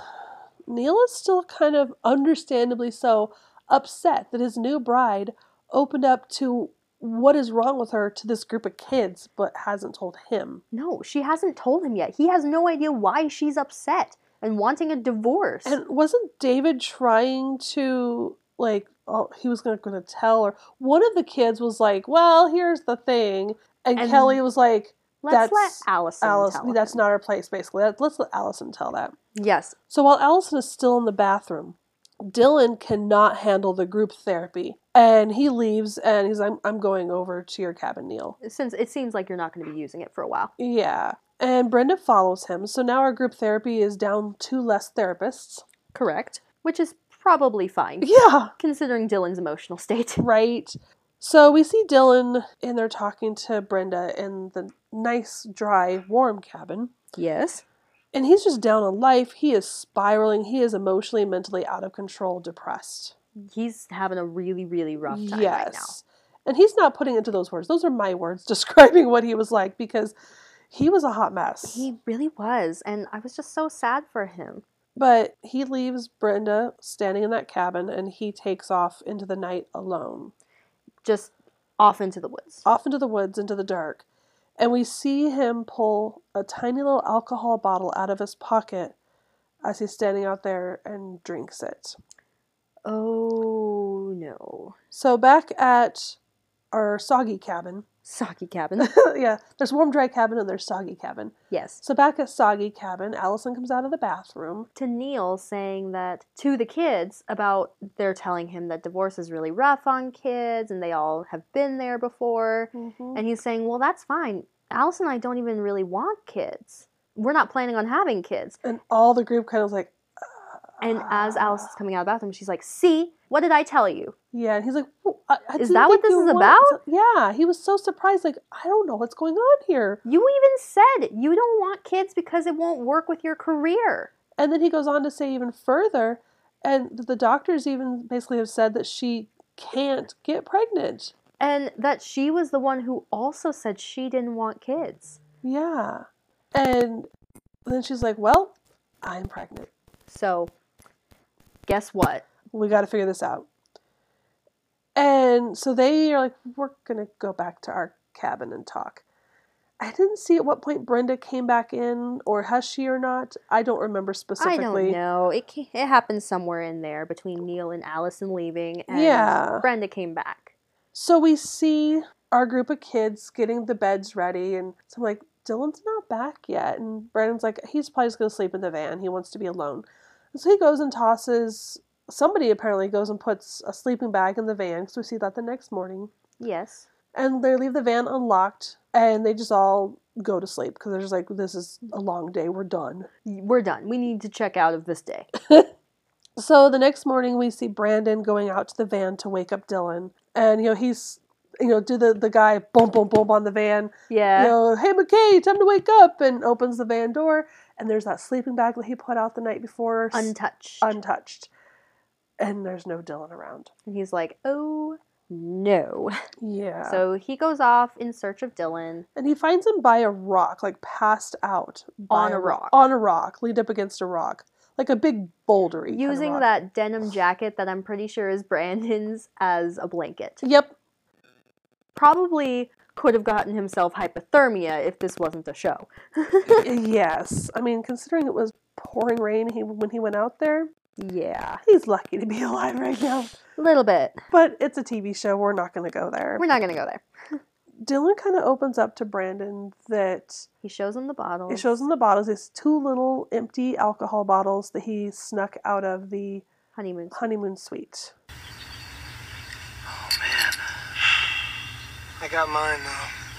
A: Neil is still kind of understandably so upset that his new bride opened up to what is wrong with her to this group of kids, but hasn't told him.
B: No, she hasn't told him yet. He has no idea why she's upset and wanting a divorce.
A: And wasn't David trying to, he was going to tell her? One of the kids was like, well, here's the thing. And Kelly was like,
B: let's let Allison tell
A: that's
B: him.
A: Not our place, basically. Let's let Allison tell that.
B: Yes.
A: So while Allison is still in the bathroom, Dylan cannot handle the group therapy. And he leaves, and he's like, I'm going over to your cabin, Neil.
B: Since it seems like you're not going to be using it for a while.
A: Yeah. And Brenda follows him. So now our group therapy is down 2 less therapists.
B: Correct. Which is probably fine.
A: Yeah.
B: Considering Dylan's emotional state.
A: Right. So we see Dylan, and they're talking to Brenda in the nice, dry, warm cabin.
B: Yes.
A: And he's just down on life. He is spiraling. He is emotionally, mentally out of control, depressed.
B: He's having a really, really rough time right now.
A: And he's not putting into those words. Those are my words describing what he was like, because he was a hot mess.
B: He really was. And I was just so sad for him.
A: But he leaves Brenda standing in that cabin, and he takes off into the night alone.
B: Just off into the woods.
A: Off into the woods, into the dark. And we see him pull a tiny little alcohol bottle out of his pocket as he's standing out there and drinks it.
B: Oh, no.
A: So back at our soggy cabin.
B: Soggy cabin.
A: Yeah, there's warm, dry cabin and there's soggy cabin.
B: Yes.
A: So back at soggy cabin, Allison comes out of the bathroom.
B: To Neil, saying that to the kids about, they're telling him that divorce is really rough on kids and they all have been there before. Mm-hmm. And he's saying, well, that's fine. Allison and I don't even really want kids. We're not planning on having kids.
A: And all the group kind of was like...
B: And as Allison's coming out of the bathroom, she's like, see, what did I tell you?
A: Yeah, and he's like, well,
B: is that what this is about?
A: Yeah, he was so surprised, like, I don't know what's going on here.
B: You even said you don't want kids because it won't work with your career.
A: And then he goes on to say even further, and the doctors even basically have said that she can't get pregnant.
B: And that she was the one who also said she didn't want kids.
A: Yeah. And then she's like, well, I'm pregnant.
B: So, guess what?
A: We got to figure this out. And so they are like, we're going to go back to our cabin and talk. I didn't see at what point Brenda came back in, or has she or not. I don't remember specifically.
B: I don't know. It happened somewhere in there between Neil and Allison leaving, and Brenda came back.
A: So we see our group of kids getting the beds ready, and so I'm like, Dylan's not back yet. And Brandon's like, he's probably just going to sleep in the van. He wants to be alone. And so he goes and tosses, somebody apparently goes and puts a sleeping bag in the van, because we see that the next morning.
B: Yes.
A: And they leave the van unlocked, and they just all go to sleep, because they're just like, this is a long day. We're done.
B: We're done. We need to check out of this day.
A: So the next morning, we see Brandon going out to the van to wake up Dylan. And, he's, do the guy boom, boom, boom on the van.
B: Yeah.
A: Hey, McKay, time to wake up, and opens the van door. And there's that sleeping bag that he put out the night before. Untouched. And there's no Dylan around.
B: And he's like, oh, no.
A: Yeah.
B: So he goes off in search of Dylan.
A: And he finds him by a rock, like passed out.
B: On a rock.
A: On a rock, leaned up against a rock. Like a big bouldery
B: using
A: kind of
B: that denim jacket that I'm pretty sure is Brandon's as a blanket.
A: Yep.
B: Probably could have gotten himself hypothermia if this wasn't a show.
A: Yes. I mean, considering it was pouring rain when he went out there.
B: Yeah.
A: He's lucky to be alive right now.
B: A little bit.
A: But it's a TV show. We're not going to go there.
B: We're not going to go there.
A: Dylan kind of opens up to Brandon that...
B: He shows him the bottles.
A: He shows him the bottles. There's 2 little empty alcohol bottles that he snuck out of the honeymoon suite.
F: Oh, man. I got mine, though.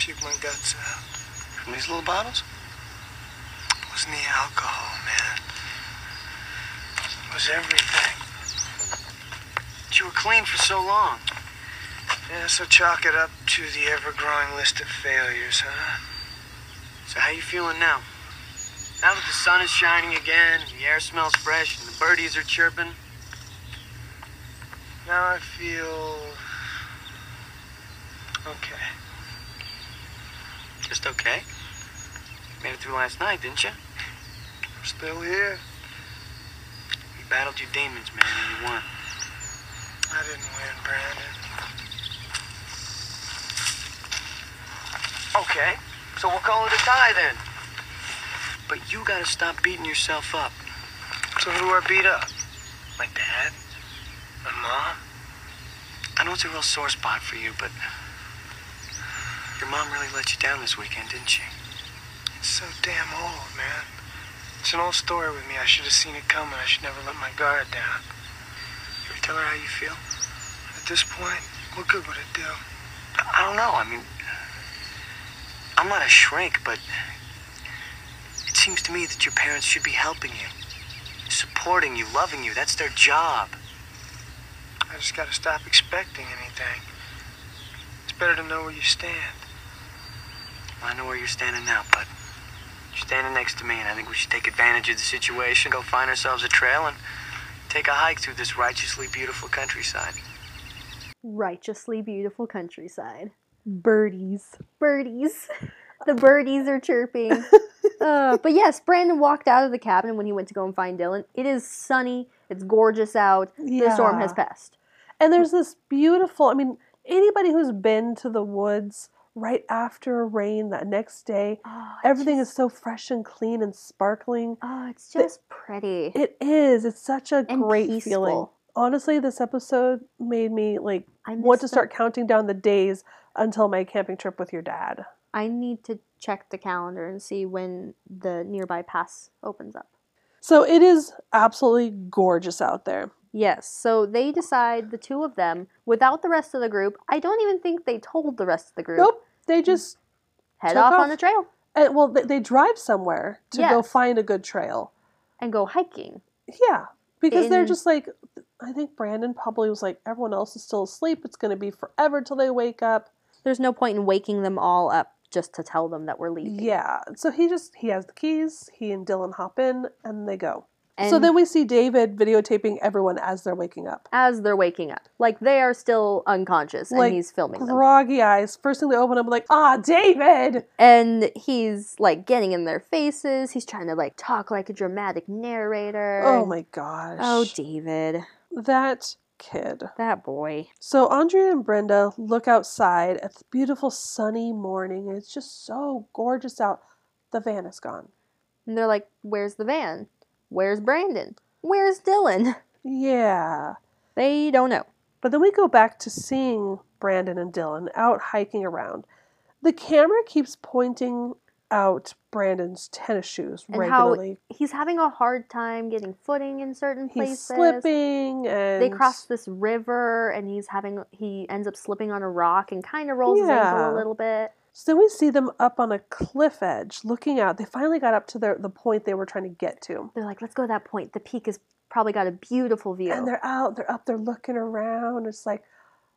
F: puke my guts out.
C: From these little bottles?
F: It wasn't the alcohol, man. It was everything.
C: But you were clean for so long.
F: Yeah, so chalk it up to the ever-growing list of failures, huh?
C: So how you feeling now? Now that the sun is shining again, and the air smells fresh, and the birdies are chirping?
F: Now I feel... okay.
C: Just okay? You made it through last night, didn't you?
F: I'm still here.
C: You battled your demons, man, and you won.
F: I didn't win, Brandon.
C: Okay, so we'll call it a tie then. But you gotta stop beating yourself up.
F: So who do I beat up? My dad? My mom?
C: I know it's a real sore spot for you, but your mom really let you down this weekend, didn't she?
F: It's so damn old, man. It's an old story with me. I should have seen it coming. I should never let my guard down.
C: You ever tell her how you feel?
F: At this point, what good would it do?
C: I don't know. I mean, I'm not a shrink, but it seems to me that your parents should be helping you, supporting you, loving you. That's their job.
F: I just gotta stop expecting anything. It's better to know where you stand.
C: Well, I know where you're standing now, but you're standing next to me, and I think we should take advantage of the situation, go find ourselves a trail, and take a hike through this righteously beautiful countryside.
B: Righteously beautiful countryside.
A: Birdies.
B: Birdies. The birdies are chirping. But yes, Brandon walked out of the cabin when he went to go and find Dylan. It is sunny. It's gorgeous out. The storm has passed.
A: And there's this beautiful, I mean, anybody who's been to the woods right after a rain that next day, everything is so fresh and clean and sparkling.
B: Oh, it's just pretty.
A: It is. It's such a
B: And
A: great
B: peaceful.
A: feeling. Honestly, this episode made me want to
B: the-
A: start counting down the days until my camping trip with your dad.
B: I need to check the calendar and see when the nearby pass opens up.
A: So it is absolutely gorgeous out there.
B: Yes, so they decide, the two of them, without the rest of the group. I don't even think they told the rest of the group.
A: Nope, they just
B: head
A: took
B: off on the trail.
A: And, well, they drive somewhere to go
B: Yes.
A: find a good trail.
B: And go hiking.
A: Yeah, because they're
B: In-
A: just like, I think Brandon probably was like, everyone else is still asleep. It's going to be forever till they wake up.
B: There's no point in waking them all up just to tell them that we're leaving.
A: Yeah, so he has the keys. He and Dylan hop in and they go.
B: And
A: So then we see David videotaping everyone as they're waking up.
B: as they're waking up, like they are still unconscious, and he's filming them.
A: Groggy eyes. First thing they open up, like, David!
B: And he's like getting in their faces. He's trying to like talk like a dramatic narrator.
A: Oh my gosh.
B: Oh, David.
A: That kid.
B: That boy.
A: So Andrea and Brenda look outside at the beautiful sunny morning, and it's just so gorgeous out. The van is gone.
B: And they're like, where's the van? Where's Brandon? Where's Dylan?
A: Yeah.
B: They don't know.
A: But then we go back to seeing Brandon and Dylan out hiking around. The camera keeps pointing out Brandon's tennis shoes
B: And
A: regularly.
B: how he's having a hard time getting footing in certain
A: He's
B: places.
A: slipping, and
B: They cross this river, and he ends up slipping on a rock and kind of rolls his ankle a little bit.
A: So then we see them up on a cliff edge looking out. They finally got up to the point they were trying to get to.
B: They're like, let's go to that point. The peak has probably got a beautiful view.
A: And they're up there looking around. It's like,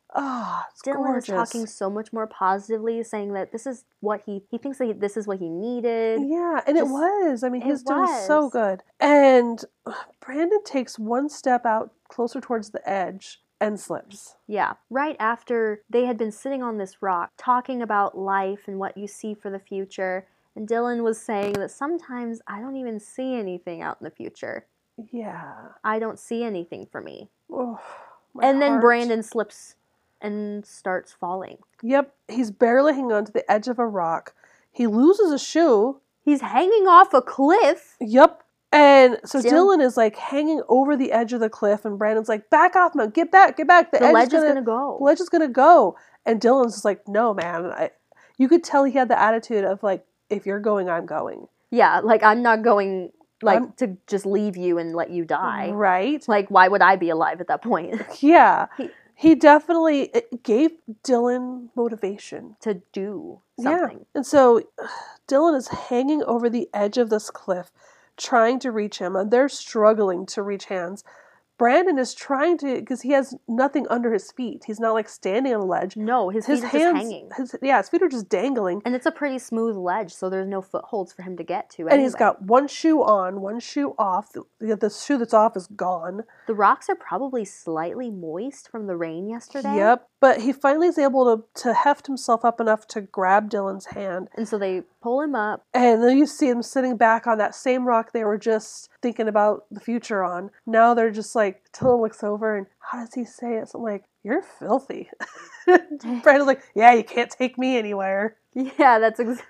A: it's
B: Dylan
A: gorgeous.
B: is talking so much more positively, saying that this is what he thinks that this is what he needed.
A: Yeah, and it was. I mean, he was doing
B: was.
A: so good. And Brandon takes one step out closer towards the edge and slips.
B: Yeah. Right after they had been sitting on this rock, talking about life and what you see for the future, and Dylan was saying that sometimes I don't even see anything out in the future.
A: Yeah.
B: I don't see anything for me.
A: Oh,
B: and then
A: heart.
B: Brandon slips and starts falling.
A: Yep, he's barely hanging on to the edge of a rock. He loses a shoe.
B: He's hanging off a cliff.
A: Yep. And so Dylan is like hanging over the edge of the cliff, and Brandon's like, back off, man, get back. The
B: ledge is gonna go.
A: The ledge is gonna go. And Dylan's just like, no, man. You could tell he had the attitude of like, if you're going, I'm going.
B: Yeah, like I'm not going to just leave you and let you die.
A: Right.
B: Like, why would I be alive at that point?
A: Yeah. He definitely it gave Dylan motivation.
B: To do something.
A: Yeah. And so Dylan is hanging over the edge of this cliff, trying to reach him, and they're struggling to reach hands. Brandon is trying to, because he has nothing under his feet. He's not like standing on a ledge.
B: No, his feet are just hanging.
A: His feet are just dangling.
B: And it's a pretty smooth ledge, so there's no footholds for him to get to.
A: And he's got one shoe on, one shoe off. The shoe that's off is gone.
B: The rocks are probably slightly moist from the rain yesterday.
A: Yep. But he finally is able to heft himself up enough to grab Dylan's hand.
B: And so they pull him up.
A: And then you see him sitting back on that same rock they were just thinking about the future on. Now they're just like, Dylan looks over and how does he say it? So I'm like, you're filthy. Brandon's like, yeah, you can't take me anywhere.
B: Yeah,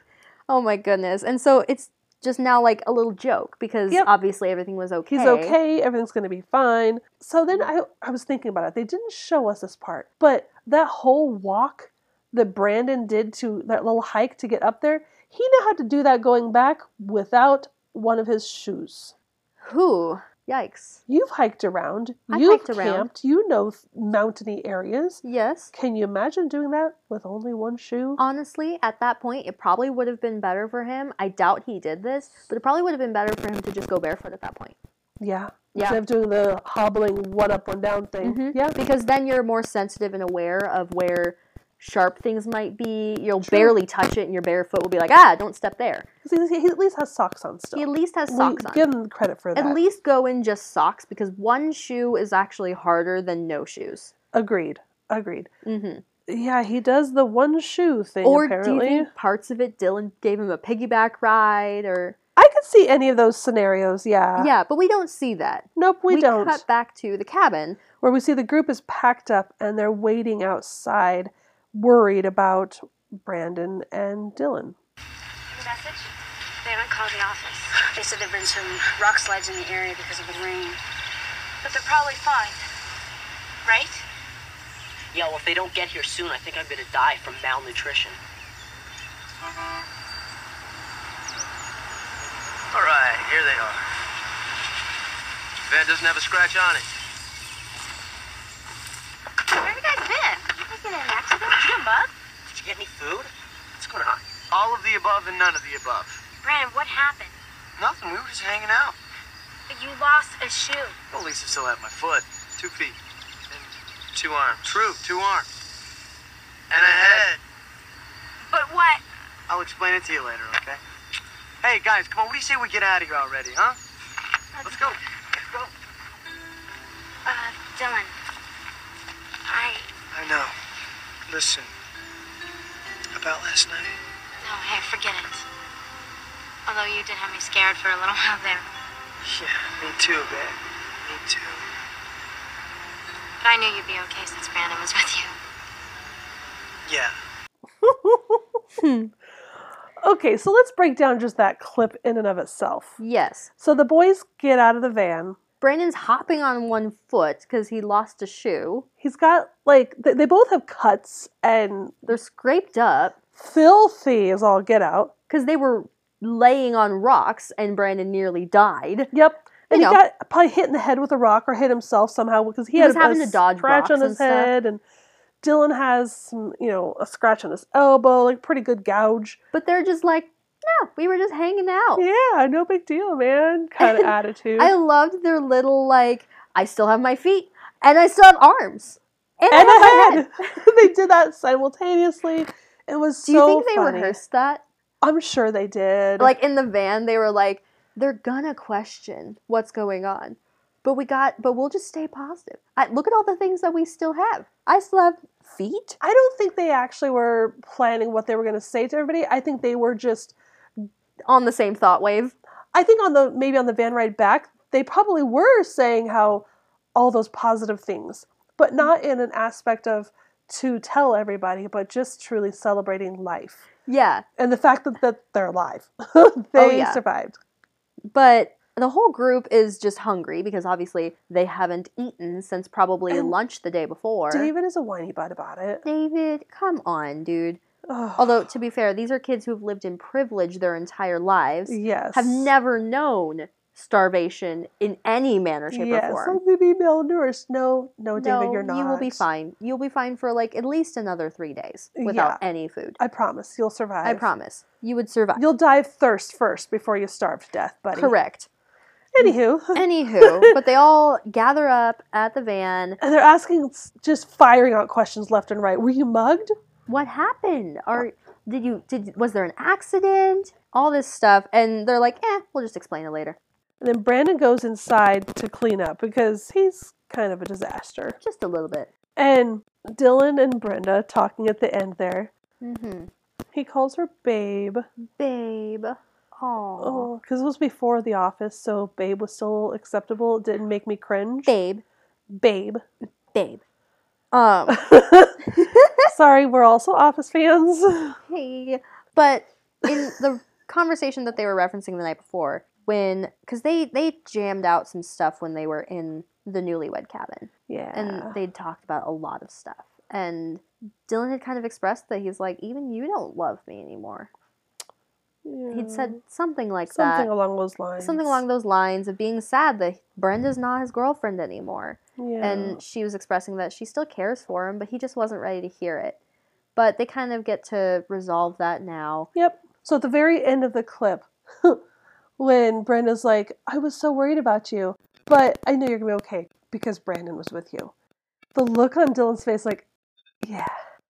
B: oh my goodness. And so it's just now like a little joke because obviously everything was okay.
A: He's okay. Everything's going to be fine. So then I was thinking about it. They didn't show us this part, but that whole walk that Brandon did to that little hike to get up there, he knew how to do that going back without one of his shoes.
B: Who? Yikes.
A: You've hiked around.
B: You've
A: camped. Around. You know mountainy areas.
B: Yes.
A: Can you imagine doing that with only one shoe?
B: Honestly, at that point, it probably would have been better for him. I doubt he did this, but it probably would have been better for him to just go barefoot at that point.
A: Yeah. Instead of doing the hobbling one up, one down thing.
B: Mm-hmm.
A: Yeah.
B: Because then you're more sensitive and aware of where sharp things might be. You'll barely touch it and your bare foot will be like, don't step there.
A: Because he at least has socks on still.
B: He at least has socks on.
A: Give him credit for that.
B: At least go in just socks because one shoe is actually harder than no shoes.
A: Agreed.
B: Mm-hmm.
A: Yeah, he does the one shoe thing, apparently.
B: Or do you think parts of it, Dylan gave him a piggyback ride or...
A: I could see any of those scenarios, yeah.
B: Yeah, but we don't see that.
A: Nope, we don't.
B: We cut back to the cabin.
A: Where we see the group is packed up and they're waiting outside, worried about Brandon and Dylan.
I: Any message? They haven't called the office. They said there've been some rock slides in the area because of the rain.
J: But they're probably fine. Right?
H: Yeah, well, if they don't get here soon, I think I'm gonna die from malnutrition.
E: All right, here they are. Van doesn't have a scratch on it.
I: Where have you guys been? You guys been in an accident? Did you get a bug?
H: Did you get any food? What's going on?
E: All of the above and none of the above.
I: Brandon, what happened?
E: Nothing, we were just hanging out.
I: You lost a shoe.
E: Well, at least I still have my foot. 2 feet. And 2 arms. True, 2 arms. And a head.
I: But what?
E: I'll explain it to you later, okay? Hey, guys, come on, what do you say we get out of here already, huh? Let's go. Let's go.
I: Dylan.
F: I know. Listen. About last night?
G: No, hey, forget it. Although you did have me scared for a little while there.
F: Yeah, me too, babe. Me too.
G: But I knew you'd be okay since Brandon was with you.
F: Yeah.
A: Okay, so let's break down just that clip in and of itself.
B: Yes.
A: So the boys get out of the van.
B: Brandon's hopping on one foot because he lost a shoe.
A: He's got, like, they both have cuts and...
B: They're scraped up.
A: Filthy as all get out.
B: Because they were laying on rocks and Brandon nearly died.
A: Yep. And he got probably hit in the head with a rock or hit himself somehow because he was
B: having to dodge
A: scratch on his head. And Dylan has some, a scratch on his elbow, like pretty good gouge.
B: But they're just like, no, we were just hanging out.
A: Yeah, no big deal, man, kind of attitude.
B: I loved their little, like, I still have my feet and I still have arms. And
A: a head. They did that simultaneously. It was so funny.
B: Do you think they rehearsed that?
A: I'm sure they did.
B: Like in the van, they were like, they're gonna question what's going on. But we'll just stay positive. Look at all the things that we still have. I still have feet.
A: I don't think they actually were planning what they were going to say to everybody. I think they were just
B: on the same thought wave.
A: I think maybe on the van ride back, they probably were saying how all those positive things, but not in an aspect of to tell everybody, but just truly celebrating life.
B: Yeah.
A: And the fact that they're alive. They survived.
B: But the whole group is just hungry because obviously they haven't eaten since probably lunch the day before.
A: David is a whiny butt about it.
B: David, come on, dude. Although, to be fair, these are kids who've lived in privilege their entire lives.
A: Yes.
B: Have never known starvation in any manner, shape, or
A: Yes,
B: form.
A: I'm gonna be malnourished. No, David, you're not.
B: You will be fine. You'll be fine for like at least another 3 days without any food.
A: I promise. You'll survive.
B: I promise. You would survive.
A: You'll die of thirst first before you starve to death, buddy.
B: Correct.
A: Anywho.
B: But they all gather up at the van.
A: And they're asking, just firing out questions left and right. Were you mugged?
B: What happened? Was there an accident? All this stuff. And they're like, we'll just explain it later.
A: And then Brandon goes inside to clean up because he's kind of a disaster.
B: Just a little bit.
A: And Dylan and Brenda talking at the end there.
B: Mm-hmm.
A: He calls her Babe.
B: Babe.
A: Oh, because it was before The Office, so Babe was still acceptable. It didn't make me cringe.
B: Babe.
A: Sorry, we're also Office fans.
B: Hey. But in the conversation that they were referencing the night before, because they jammed out some stuff when they were in the newlywed cabin.
A: Yeah.
B: And they'd talked about a lot of stuff. And Dylan had kind of expressed that he's like, even you don't love me anymore.
A: Yeah.
B: He'd said something like
A: Something along those lines.
B: Something along those lines of being sad that Brenda's not his girlfriend anymore.
A: Yeah.
B: And she was expressing that she still cares for him, but he just wasn't ready to hear it. But they kind of get to resolve that now.
A: Yep. So at the very end of the clip, when Brenda's like, I was so worried about you, but I know you're going to be okay because Brandon was with you. The look on Dylan's face, like, yeah.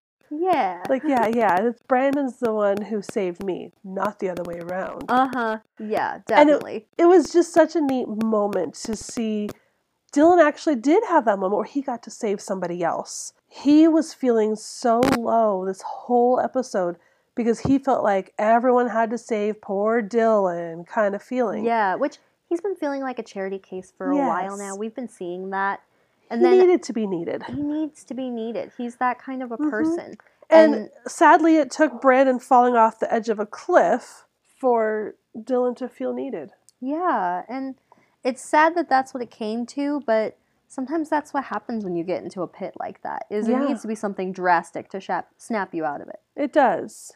B: Yeah.
A: Like, yeah. Brandon's the one who saved me, not the other way around.
B: Uh-huh. Yeah, definitely.
A: And it was just such a neat moment to see Dylan actually did have that moment where he got to save somebody else. He was feeling so low this whole episode because he felt like everyone had to save poor Dylan kind of feeling.
B: Yeah, which he's been feeling like a charity case for a while now. We've been seeing that. And
A: he needed to be needed.
B: He needs to be needed. He's that kind of a person.
A: And sadly, it took Brandon falling off the edge of a cliff for Dylan to feel needed.
B: Yeah, and it's sad that that's what it came to, but sometimes that's what happens when you get into a pit like that. It needs to be something drastic to snap you out of it.
A: It does.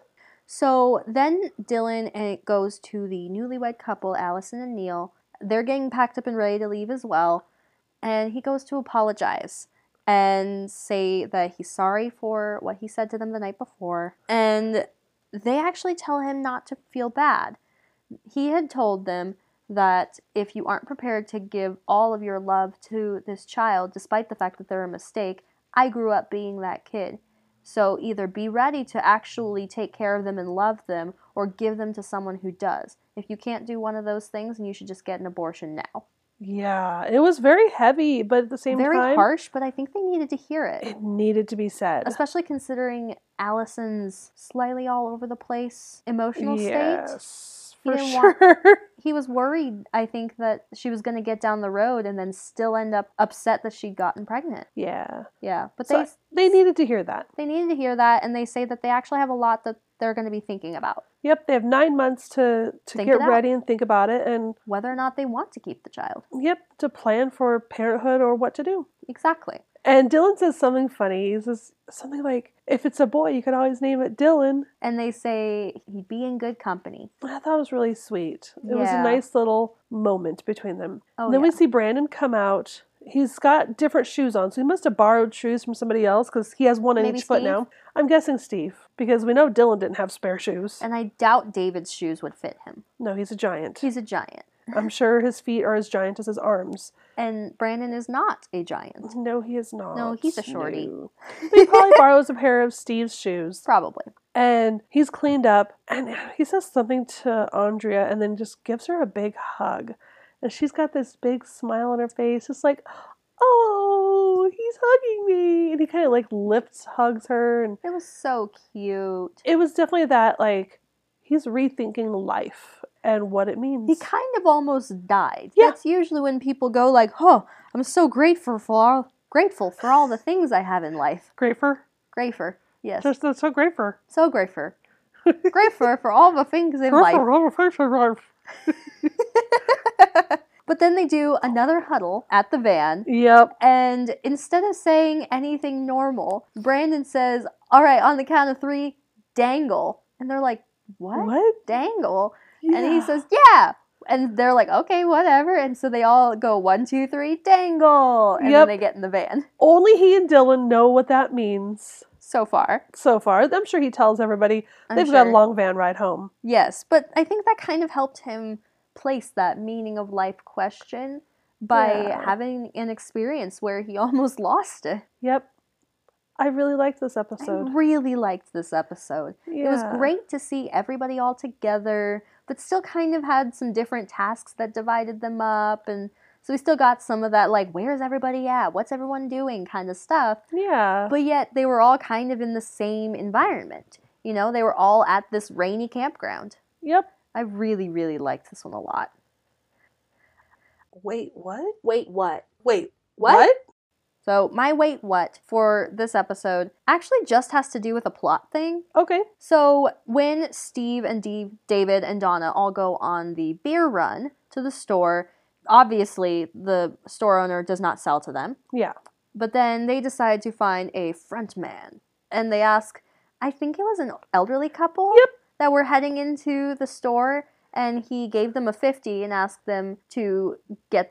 B: So then Dylan goes to the newlywed couple, Allison and Neil. They're getting packed up and ready to leave as well. And he goes to apologize and say that he's sorry for what he said to them the night before. And they actually tell him not to feel bad. He had told them that if you aren't prepared to give all of your love to this child, despite the fact that they're a mistake, I grew up being that kid. So either be ready to actually take care of them and love them, or give them to someone who does. If you can't do one of those things, then you should just get an abortion now.
A: Yeah, it was very heavy, but at the same time...
B: Very harsh, but I think they needed to hear it.
A: It needed to be said.
B: Especially considering Allison's slightly all over the place emotional state.
A: Yes, for sure.
B: He was worried, I think, that she was going to get down the road and then still end up upset that she'd gotten pregnant.
A: Yeah.
B: Yeah, but
A: so they needed to hear that.
B: They needed to hear that, and they say that they actually have a lot that they're going to be thinking about.
A: Yep, they have 9 months to get ready and think about it, and
B: whether or not they want to keep the child.
A: Yep, to plan for parenthood or what to do.
B: Exactly.
A: And Dylan says something funny. He says something like, if it's a boy, you could always name it Dylan.
B: And they say he'd be in good company.
A: I thought it was really sweet. It was a nice little moment between them.
B: Oh,
A: and then we see Brandon come out. He's got different shoes on, so he must have borrowed shoes from somebody else because he has one on each foot now. I'm guessing Steve, because we know Dylan didn't have spare shoes.
B: And I doubt David's shoes would fit him.
A: No, he's a giant.
B: He's a giant.
A: I'm sure his feet are as giant as his arms.
B: And Brandon is not a giant.
A: No, he is not.
B: No, he's a shorty.
A: No. He probably borrows a pair of Steve's shoes.
B: Probably.
A: And he's cleaned up, and he says something to Andrea, and then just gives her a big hug. And she's got this big smile on her face, just like, oh, he's hugging me. And he kind of like hugs her. And
B: it was so cute.
A: It was definitely that, like, he's rethinking life and what it means.
B: He kind of almost died.
A: Yeah.
B: That's usually when people go like, oh, I'm so grateful for all the things I have in life.
A: Grateful?
B: Yes.
A: Just so grateful.
B: So grateful. Grateful for all the things in life. But then they do another huddle at the van.
A: Yep.
B: And instead of saying anything normal, Brandon says, all right, on the count of 3, dangle. And they're like, what? Dangle? Yeah. And he says, yeah, And they're like, okay, whatever. And so they all go 1, 2, 3, dangle. And
A: Yep.
B: then they get in the van.
A: Only he and Dylan know what that means
B: So far.
A: so far. I'm sure he tells everybody
B: I'm
A: they've got a
B: sure.
A: long van ride home.
B: Yes, but I think that kind of helped him place that meaning of life question by
A: Yeah.
B: having an experience where he almost lost it.
A: Yep. I really liked this
B: I
A: episode.
B: really liked this episode. It was
A: Yeah.
B: great to see everybody all together, but still kind of had some different tasks that divided them up. And so we still got some of that, like, where's everybody at? What's everyone doing kind of stuff.
A: Yeah.
B: But yet they were all kind of in the same environment. You know, they were all at this rainy campground.
A: Yep.
B: I really, really liked this one a lot.
A: Wait, what?
B: Wait, what?
A: Wait, what?
B: So my wait, what for this episode actually just has to do with a plot thing.
A: Okay.
B: So when Steve and David and Donna all go on the beer run to the store, obviously the store owner does not sell to them.
A: Yeah.
B: But then they decide to find a front man. And they ask, I think it was an elderly couple that were heading into the store. And he gave them a 50 and asked them to get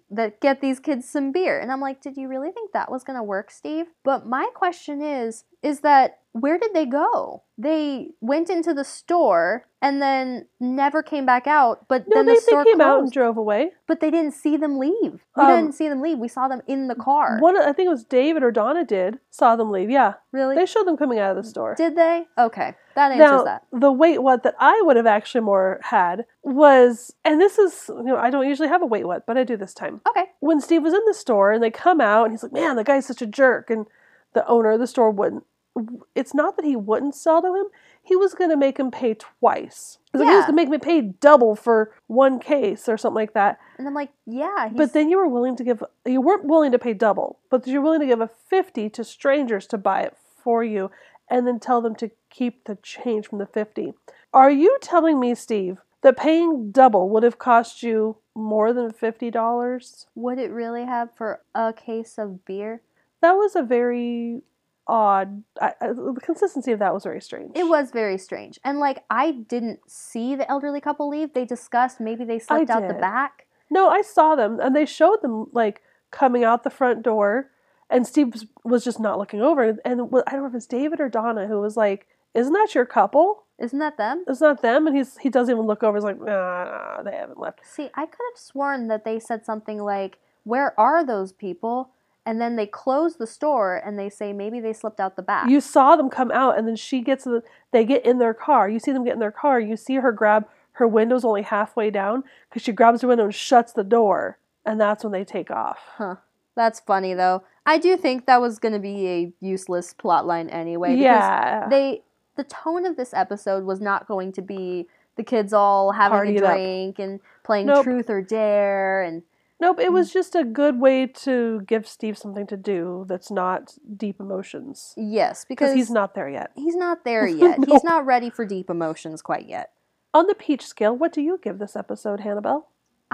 B: these kids some beer. And I'm like, did you really think that was going to work, Steve? But my question is that where did they go? They went into the store and then never came back out. But
A: No,
B: then
A: they
B: the store
A: came out and
B: closed.
A: drove away.
B: But they didn't see them leave. We didn't see them leave. We saw them in the car.
A: I think it was David or Donna saw them leave. Yeah.
B: Really?
A: They showed them coming out of the store.
B: Did they? Okay. That answers
A: Now,
B: that.
A: the wait what that I would have actually more had was, and this is, I don't usually have a wait what, but I do this time.
B: Okay.
A: When Steve was in the store and they come out and he's like, man, the guy's such a jerk. And the owner of the store wouldn't. It's not that he wouldn't sell to him. He was going to make him pay twice. He was going to make me pay double for one case or something like that.
B: And I'm like, yeah.
A: But then you weren't willing to pay double, but you're willing to give a 50 to strangers to buy it for you and then tell them to keep the change from the 50. Are you telling me, Steve, that paying double would have cost you more than $50?
B: Would it really have for a case of beer?
A: That was a very odd. The consistency of that was very strange.
B: It was very strange. And like, I didn't see the elderly couple leave. They discussed maybe they slipped out the
A: did.
B: back.
A: No, I saw them and they showed them like coming out the front door and Steve was just not looking over. And I don't know if it's David or Donna who was like, isn't that your couple?
B: Isn't that them?
A: It's not them. And he doesn't even look over. He's like, nah, they haven't left.
B: See, I could have sworn that they said something like, where are those people? And then they close the store and they say maybe they slipped out the back.
A: You saw them come out and then they get in their car. You see them get in their car. You see her grab her window's only halfway down because she grabs her window and shuts the door. And that's when they take off.
B: Huh. That's funny though. I do think that was going to be a useless plot line anyway.
A: Yeah.
B: The tone of this episode was not going to be the kids all having
A: Party
B: a
A: it up.
B: drink and playing
A: Nope.
B: truth or dare and
A: Nope, it was just a good way to give Steve something to do that's not deep emotions.
B: yes, because
A: He's not there yet.
B: He's not there yet.
A: No.
B: He's not ready for deep emotions quite yet.
A: On the peach scale, what do you give this episode, Hannibal?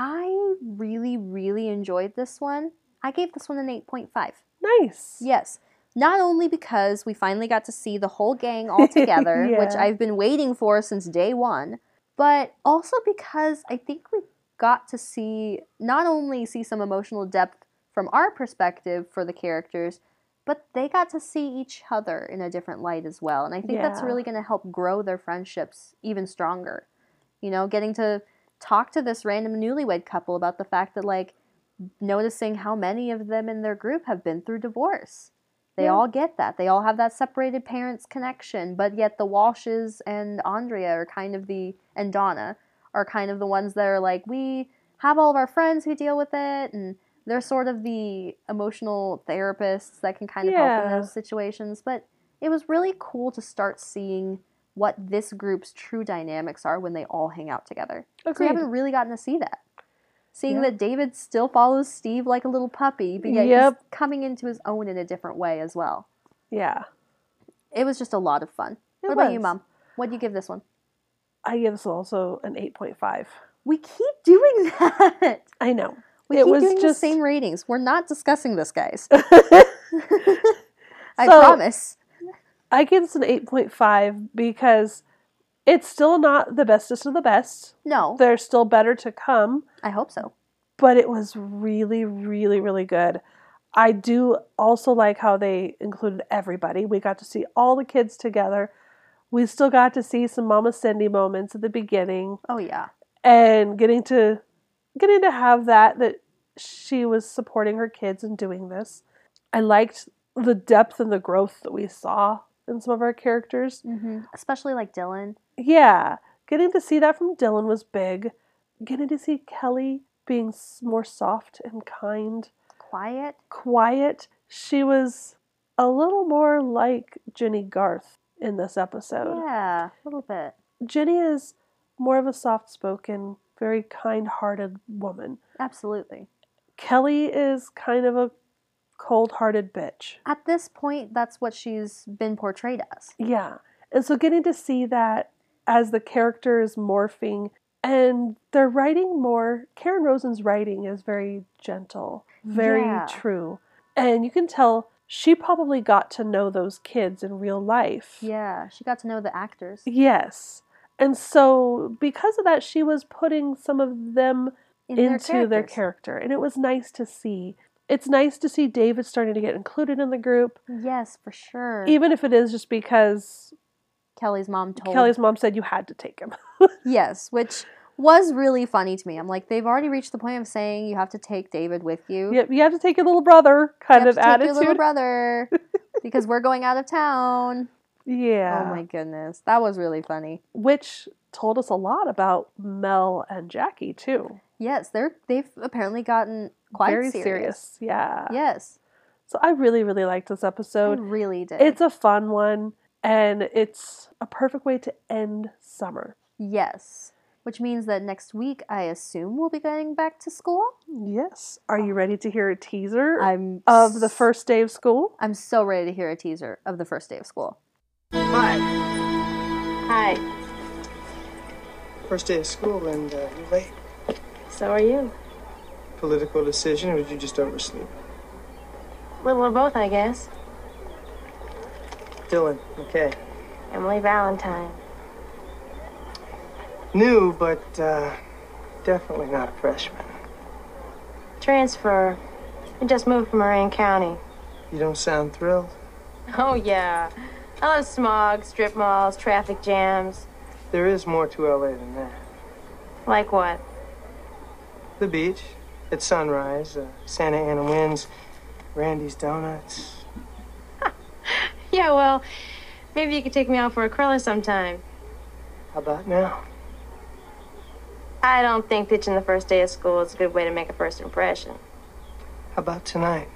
B: I really, really enjoyed this one. I gave this one an 8.5.
A: Nice.
B: Yes. Not only because we finally got to see the whole gang all together, which
A: Yeah.
B: I've been waiting for since day one, but also because I think we got to not only see some emotional depth from our perspective for the characters, but they got to see each other in a different light as well. And I think that's
A: Yeah.
B: really going to help grow their friendships even stronger. You know, getting to talk to this random newlywed couple about the fact that, like, noticing how many of them in their group have been through divorce. They
A: Yeah.
B: all get that. They all have that separated parents connection, but yet the Walshes and Andrea are kind of and Donna are kind of the ones that are like, we have all of our friends who deal with it, and they're sort of the emotional therapists that can kind of help in
A: Yeah.
B: those situations. But it was really cool to start seeing what this group's true dynamics are when they all hang out together. So we
A: Agreed.
B: haven't really gotten to see that. Seeing
A: Yeah.
B: that David still follows Steve like a little puppy, but yet
A: Yep.
B: he's coming into his own in a different way as well.
A: Yeah.
B: It was just a lot of fun.
A: It
B: What about you,
A: was.
B: Mom? What do you give this one?
A: I give this also an 8.5.
B: We keep doing that.
A: I know.
B: We
A: It
B: keep
A: was
B: doing the
A: just-
B: same ratings. We're not discussing this, guys.
A: So-
B: I promise.
A: I give this an 8.5 because It's still not the bestest of the best.
B: No.
A: There's still better to come.
B: I hope so.
A: But it was really, really, really good. I do also like how they included everybody. We got to see all the kids together. We still got to see some Mama Cindy moments at the beginning.
B: Oh, yeah.
A: And getting to have that she was supporting her kids and doing this. I liked the depth and the growth that we saw in some of our characters.
B: Mm-hmm. Especially like Dylan.
A: Yeah. Getting to see that from Dylan was big. Getting to see Kelly being more soft and kind. Quiet. She was a little more like Jenny Garth in this episode.
B: Yeah, a little bit.
A: Jenny is more of a soft-spoken, very kind-hearted woman.
B: Absolutely.
A: Kelly is kind of a cold-hearted bitch.
B: At this point, that's what she's been portrayed as.
A: Yeah. And so getting to see that as the character is morphing, and they're writing more. Karen Rosen's writing is very gentle, very true. And you can tell she probably got to know those kids in real life.
B: Yeah, she got to know the actors.
A: Yes. And so because of that, she was putting some of them into their character. And it was nice to see. It's nice to see David starting to get included in the group.
B: Yes, for sure.
A: Even if it is just because
B: Kelly's mom
A: said you had to take him.
B: Yes, which was really funny to me. I'm like, they've already reached the point of saying you have to take David with you.
A: Yep, you have to take your little brother kind of attitude. You have to take your
B: little brother because we're going out of town.
A: Yeah.
B: Oh my goodness. That was really funny.
A: Which told us a lot about Mel and Jackie too.
B: Yes, they've apparently gotten quite
A: very serious. Yeah.
B: Yes.
A: So I really, really liked this episode.
B: I really did.
A: It's a fun one, and it's a perfect way to end summer.
B: Yes. Which means that next week, I assume we'll be going back to school?
A: Yes. Are you ready to hear a teaser of the first day of school?
B: I'm so ready to hear a teaser of the first day of school.
K: Hi.
F: First day of school, and you're late.
K: So are you.
F: Political decision, or did you just oversleep?
K: Little of both, I guess.
F: Dylan, okay.
K: Emily Valentine.
F: New, but definitely not a freshman.
K: Transfer. I just moved from Moraine County.
F: You don't sound thrilled.
K: Oh, yeah. I love smog, strip malls, traffic jams.
F: There is more to LA than that.
K: Like what?
F: The beach, at sunrise, Santa Ana winds, Randy's Donuts.
K: Yeah, well, maybe you could take me out for a cruller sometime.
F: How about now?
K: I don't think ditching the first day of school is a good way to make a first impression.
F: How about tonight?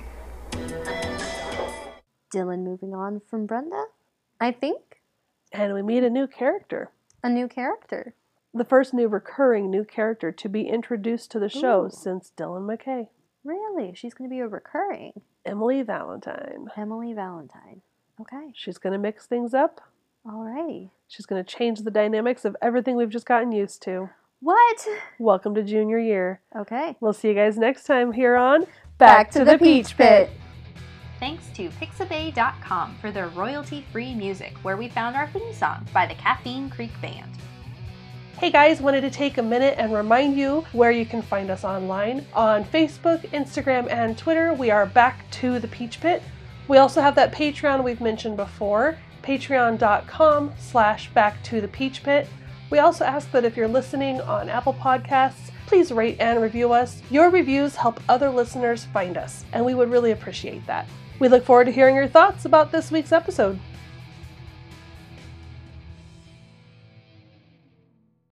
B: Dylan moving on from Brenda, I think.
A: And we meet a new character.
B: A new character.
A: The first recurring new character to be introduced to the show since Dylan McKay.
B: Really? She's going to be a recurring?
A: Emily Valentine.
B: Emily Valentine. Okay.
A: She's going to mix things up.
B: Alrighty.
A: She's going to change the dynamics of everything we've just gotten used to.
B: What?
A: Welcome to junior year.
B: Okay.
A: We'll see you guys next time here on
B: Back to the Peach Pit.
L: Thanks to Pixabay.com for their royalty-free music, where we found our theme song by the Caffeine Creek Band.
A: Hey guys, wanted to take a minute and remind you where you can find us online. On Facebook, Instagram, and Twitter, we are Back to the Peach Pit. We also have that Patreon we've mentioned before, patreon.com/backtothepeachpit. We also ask that if you're listening on Apple Podcasts, please rate and review us. Your reviews help other listeners find us, and we would really appreciate that. We look forward to hearing your thoughts about this week's episode.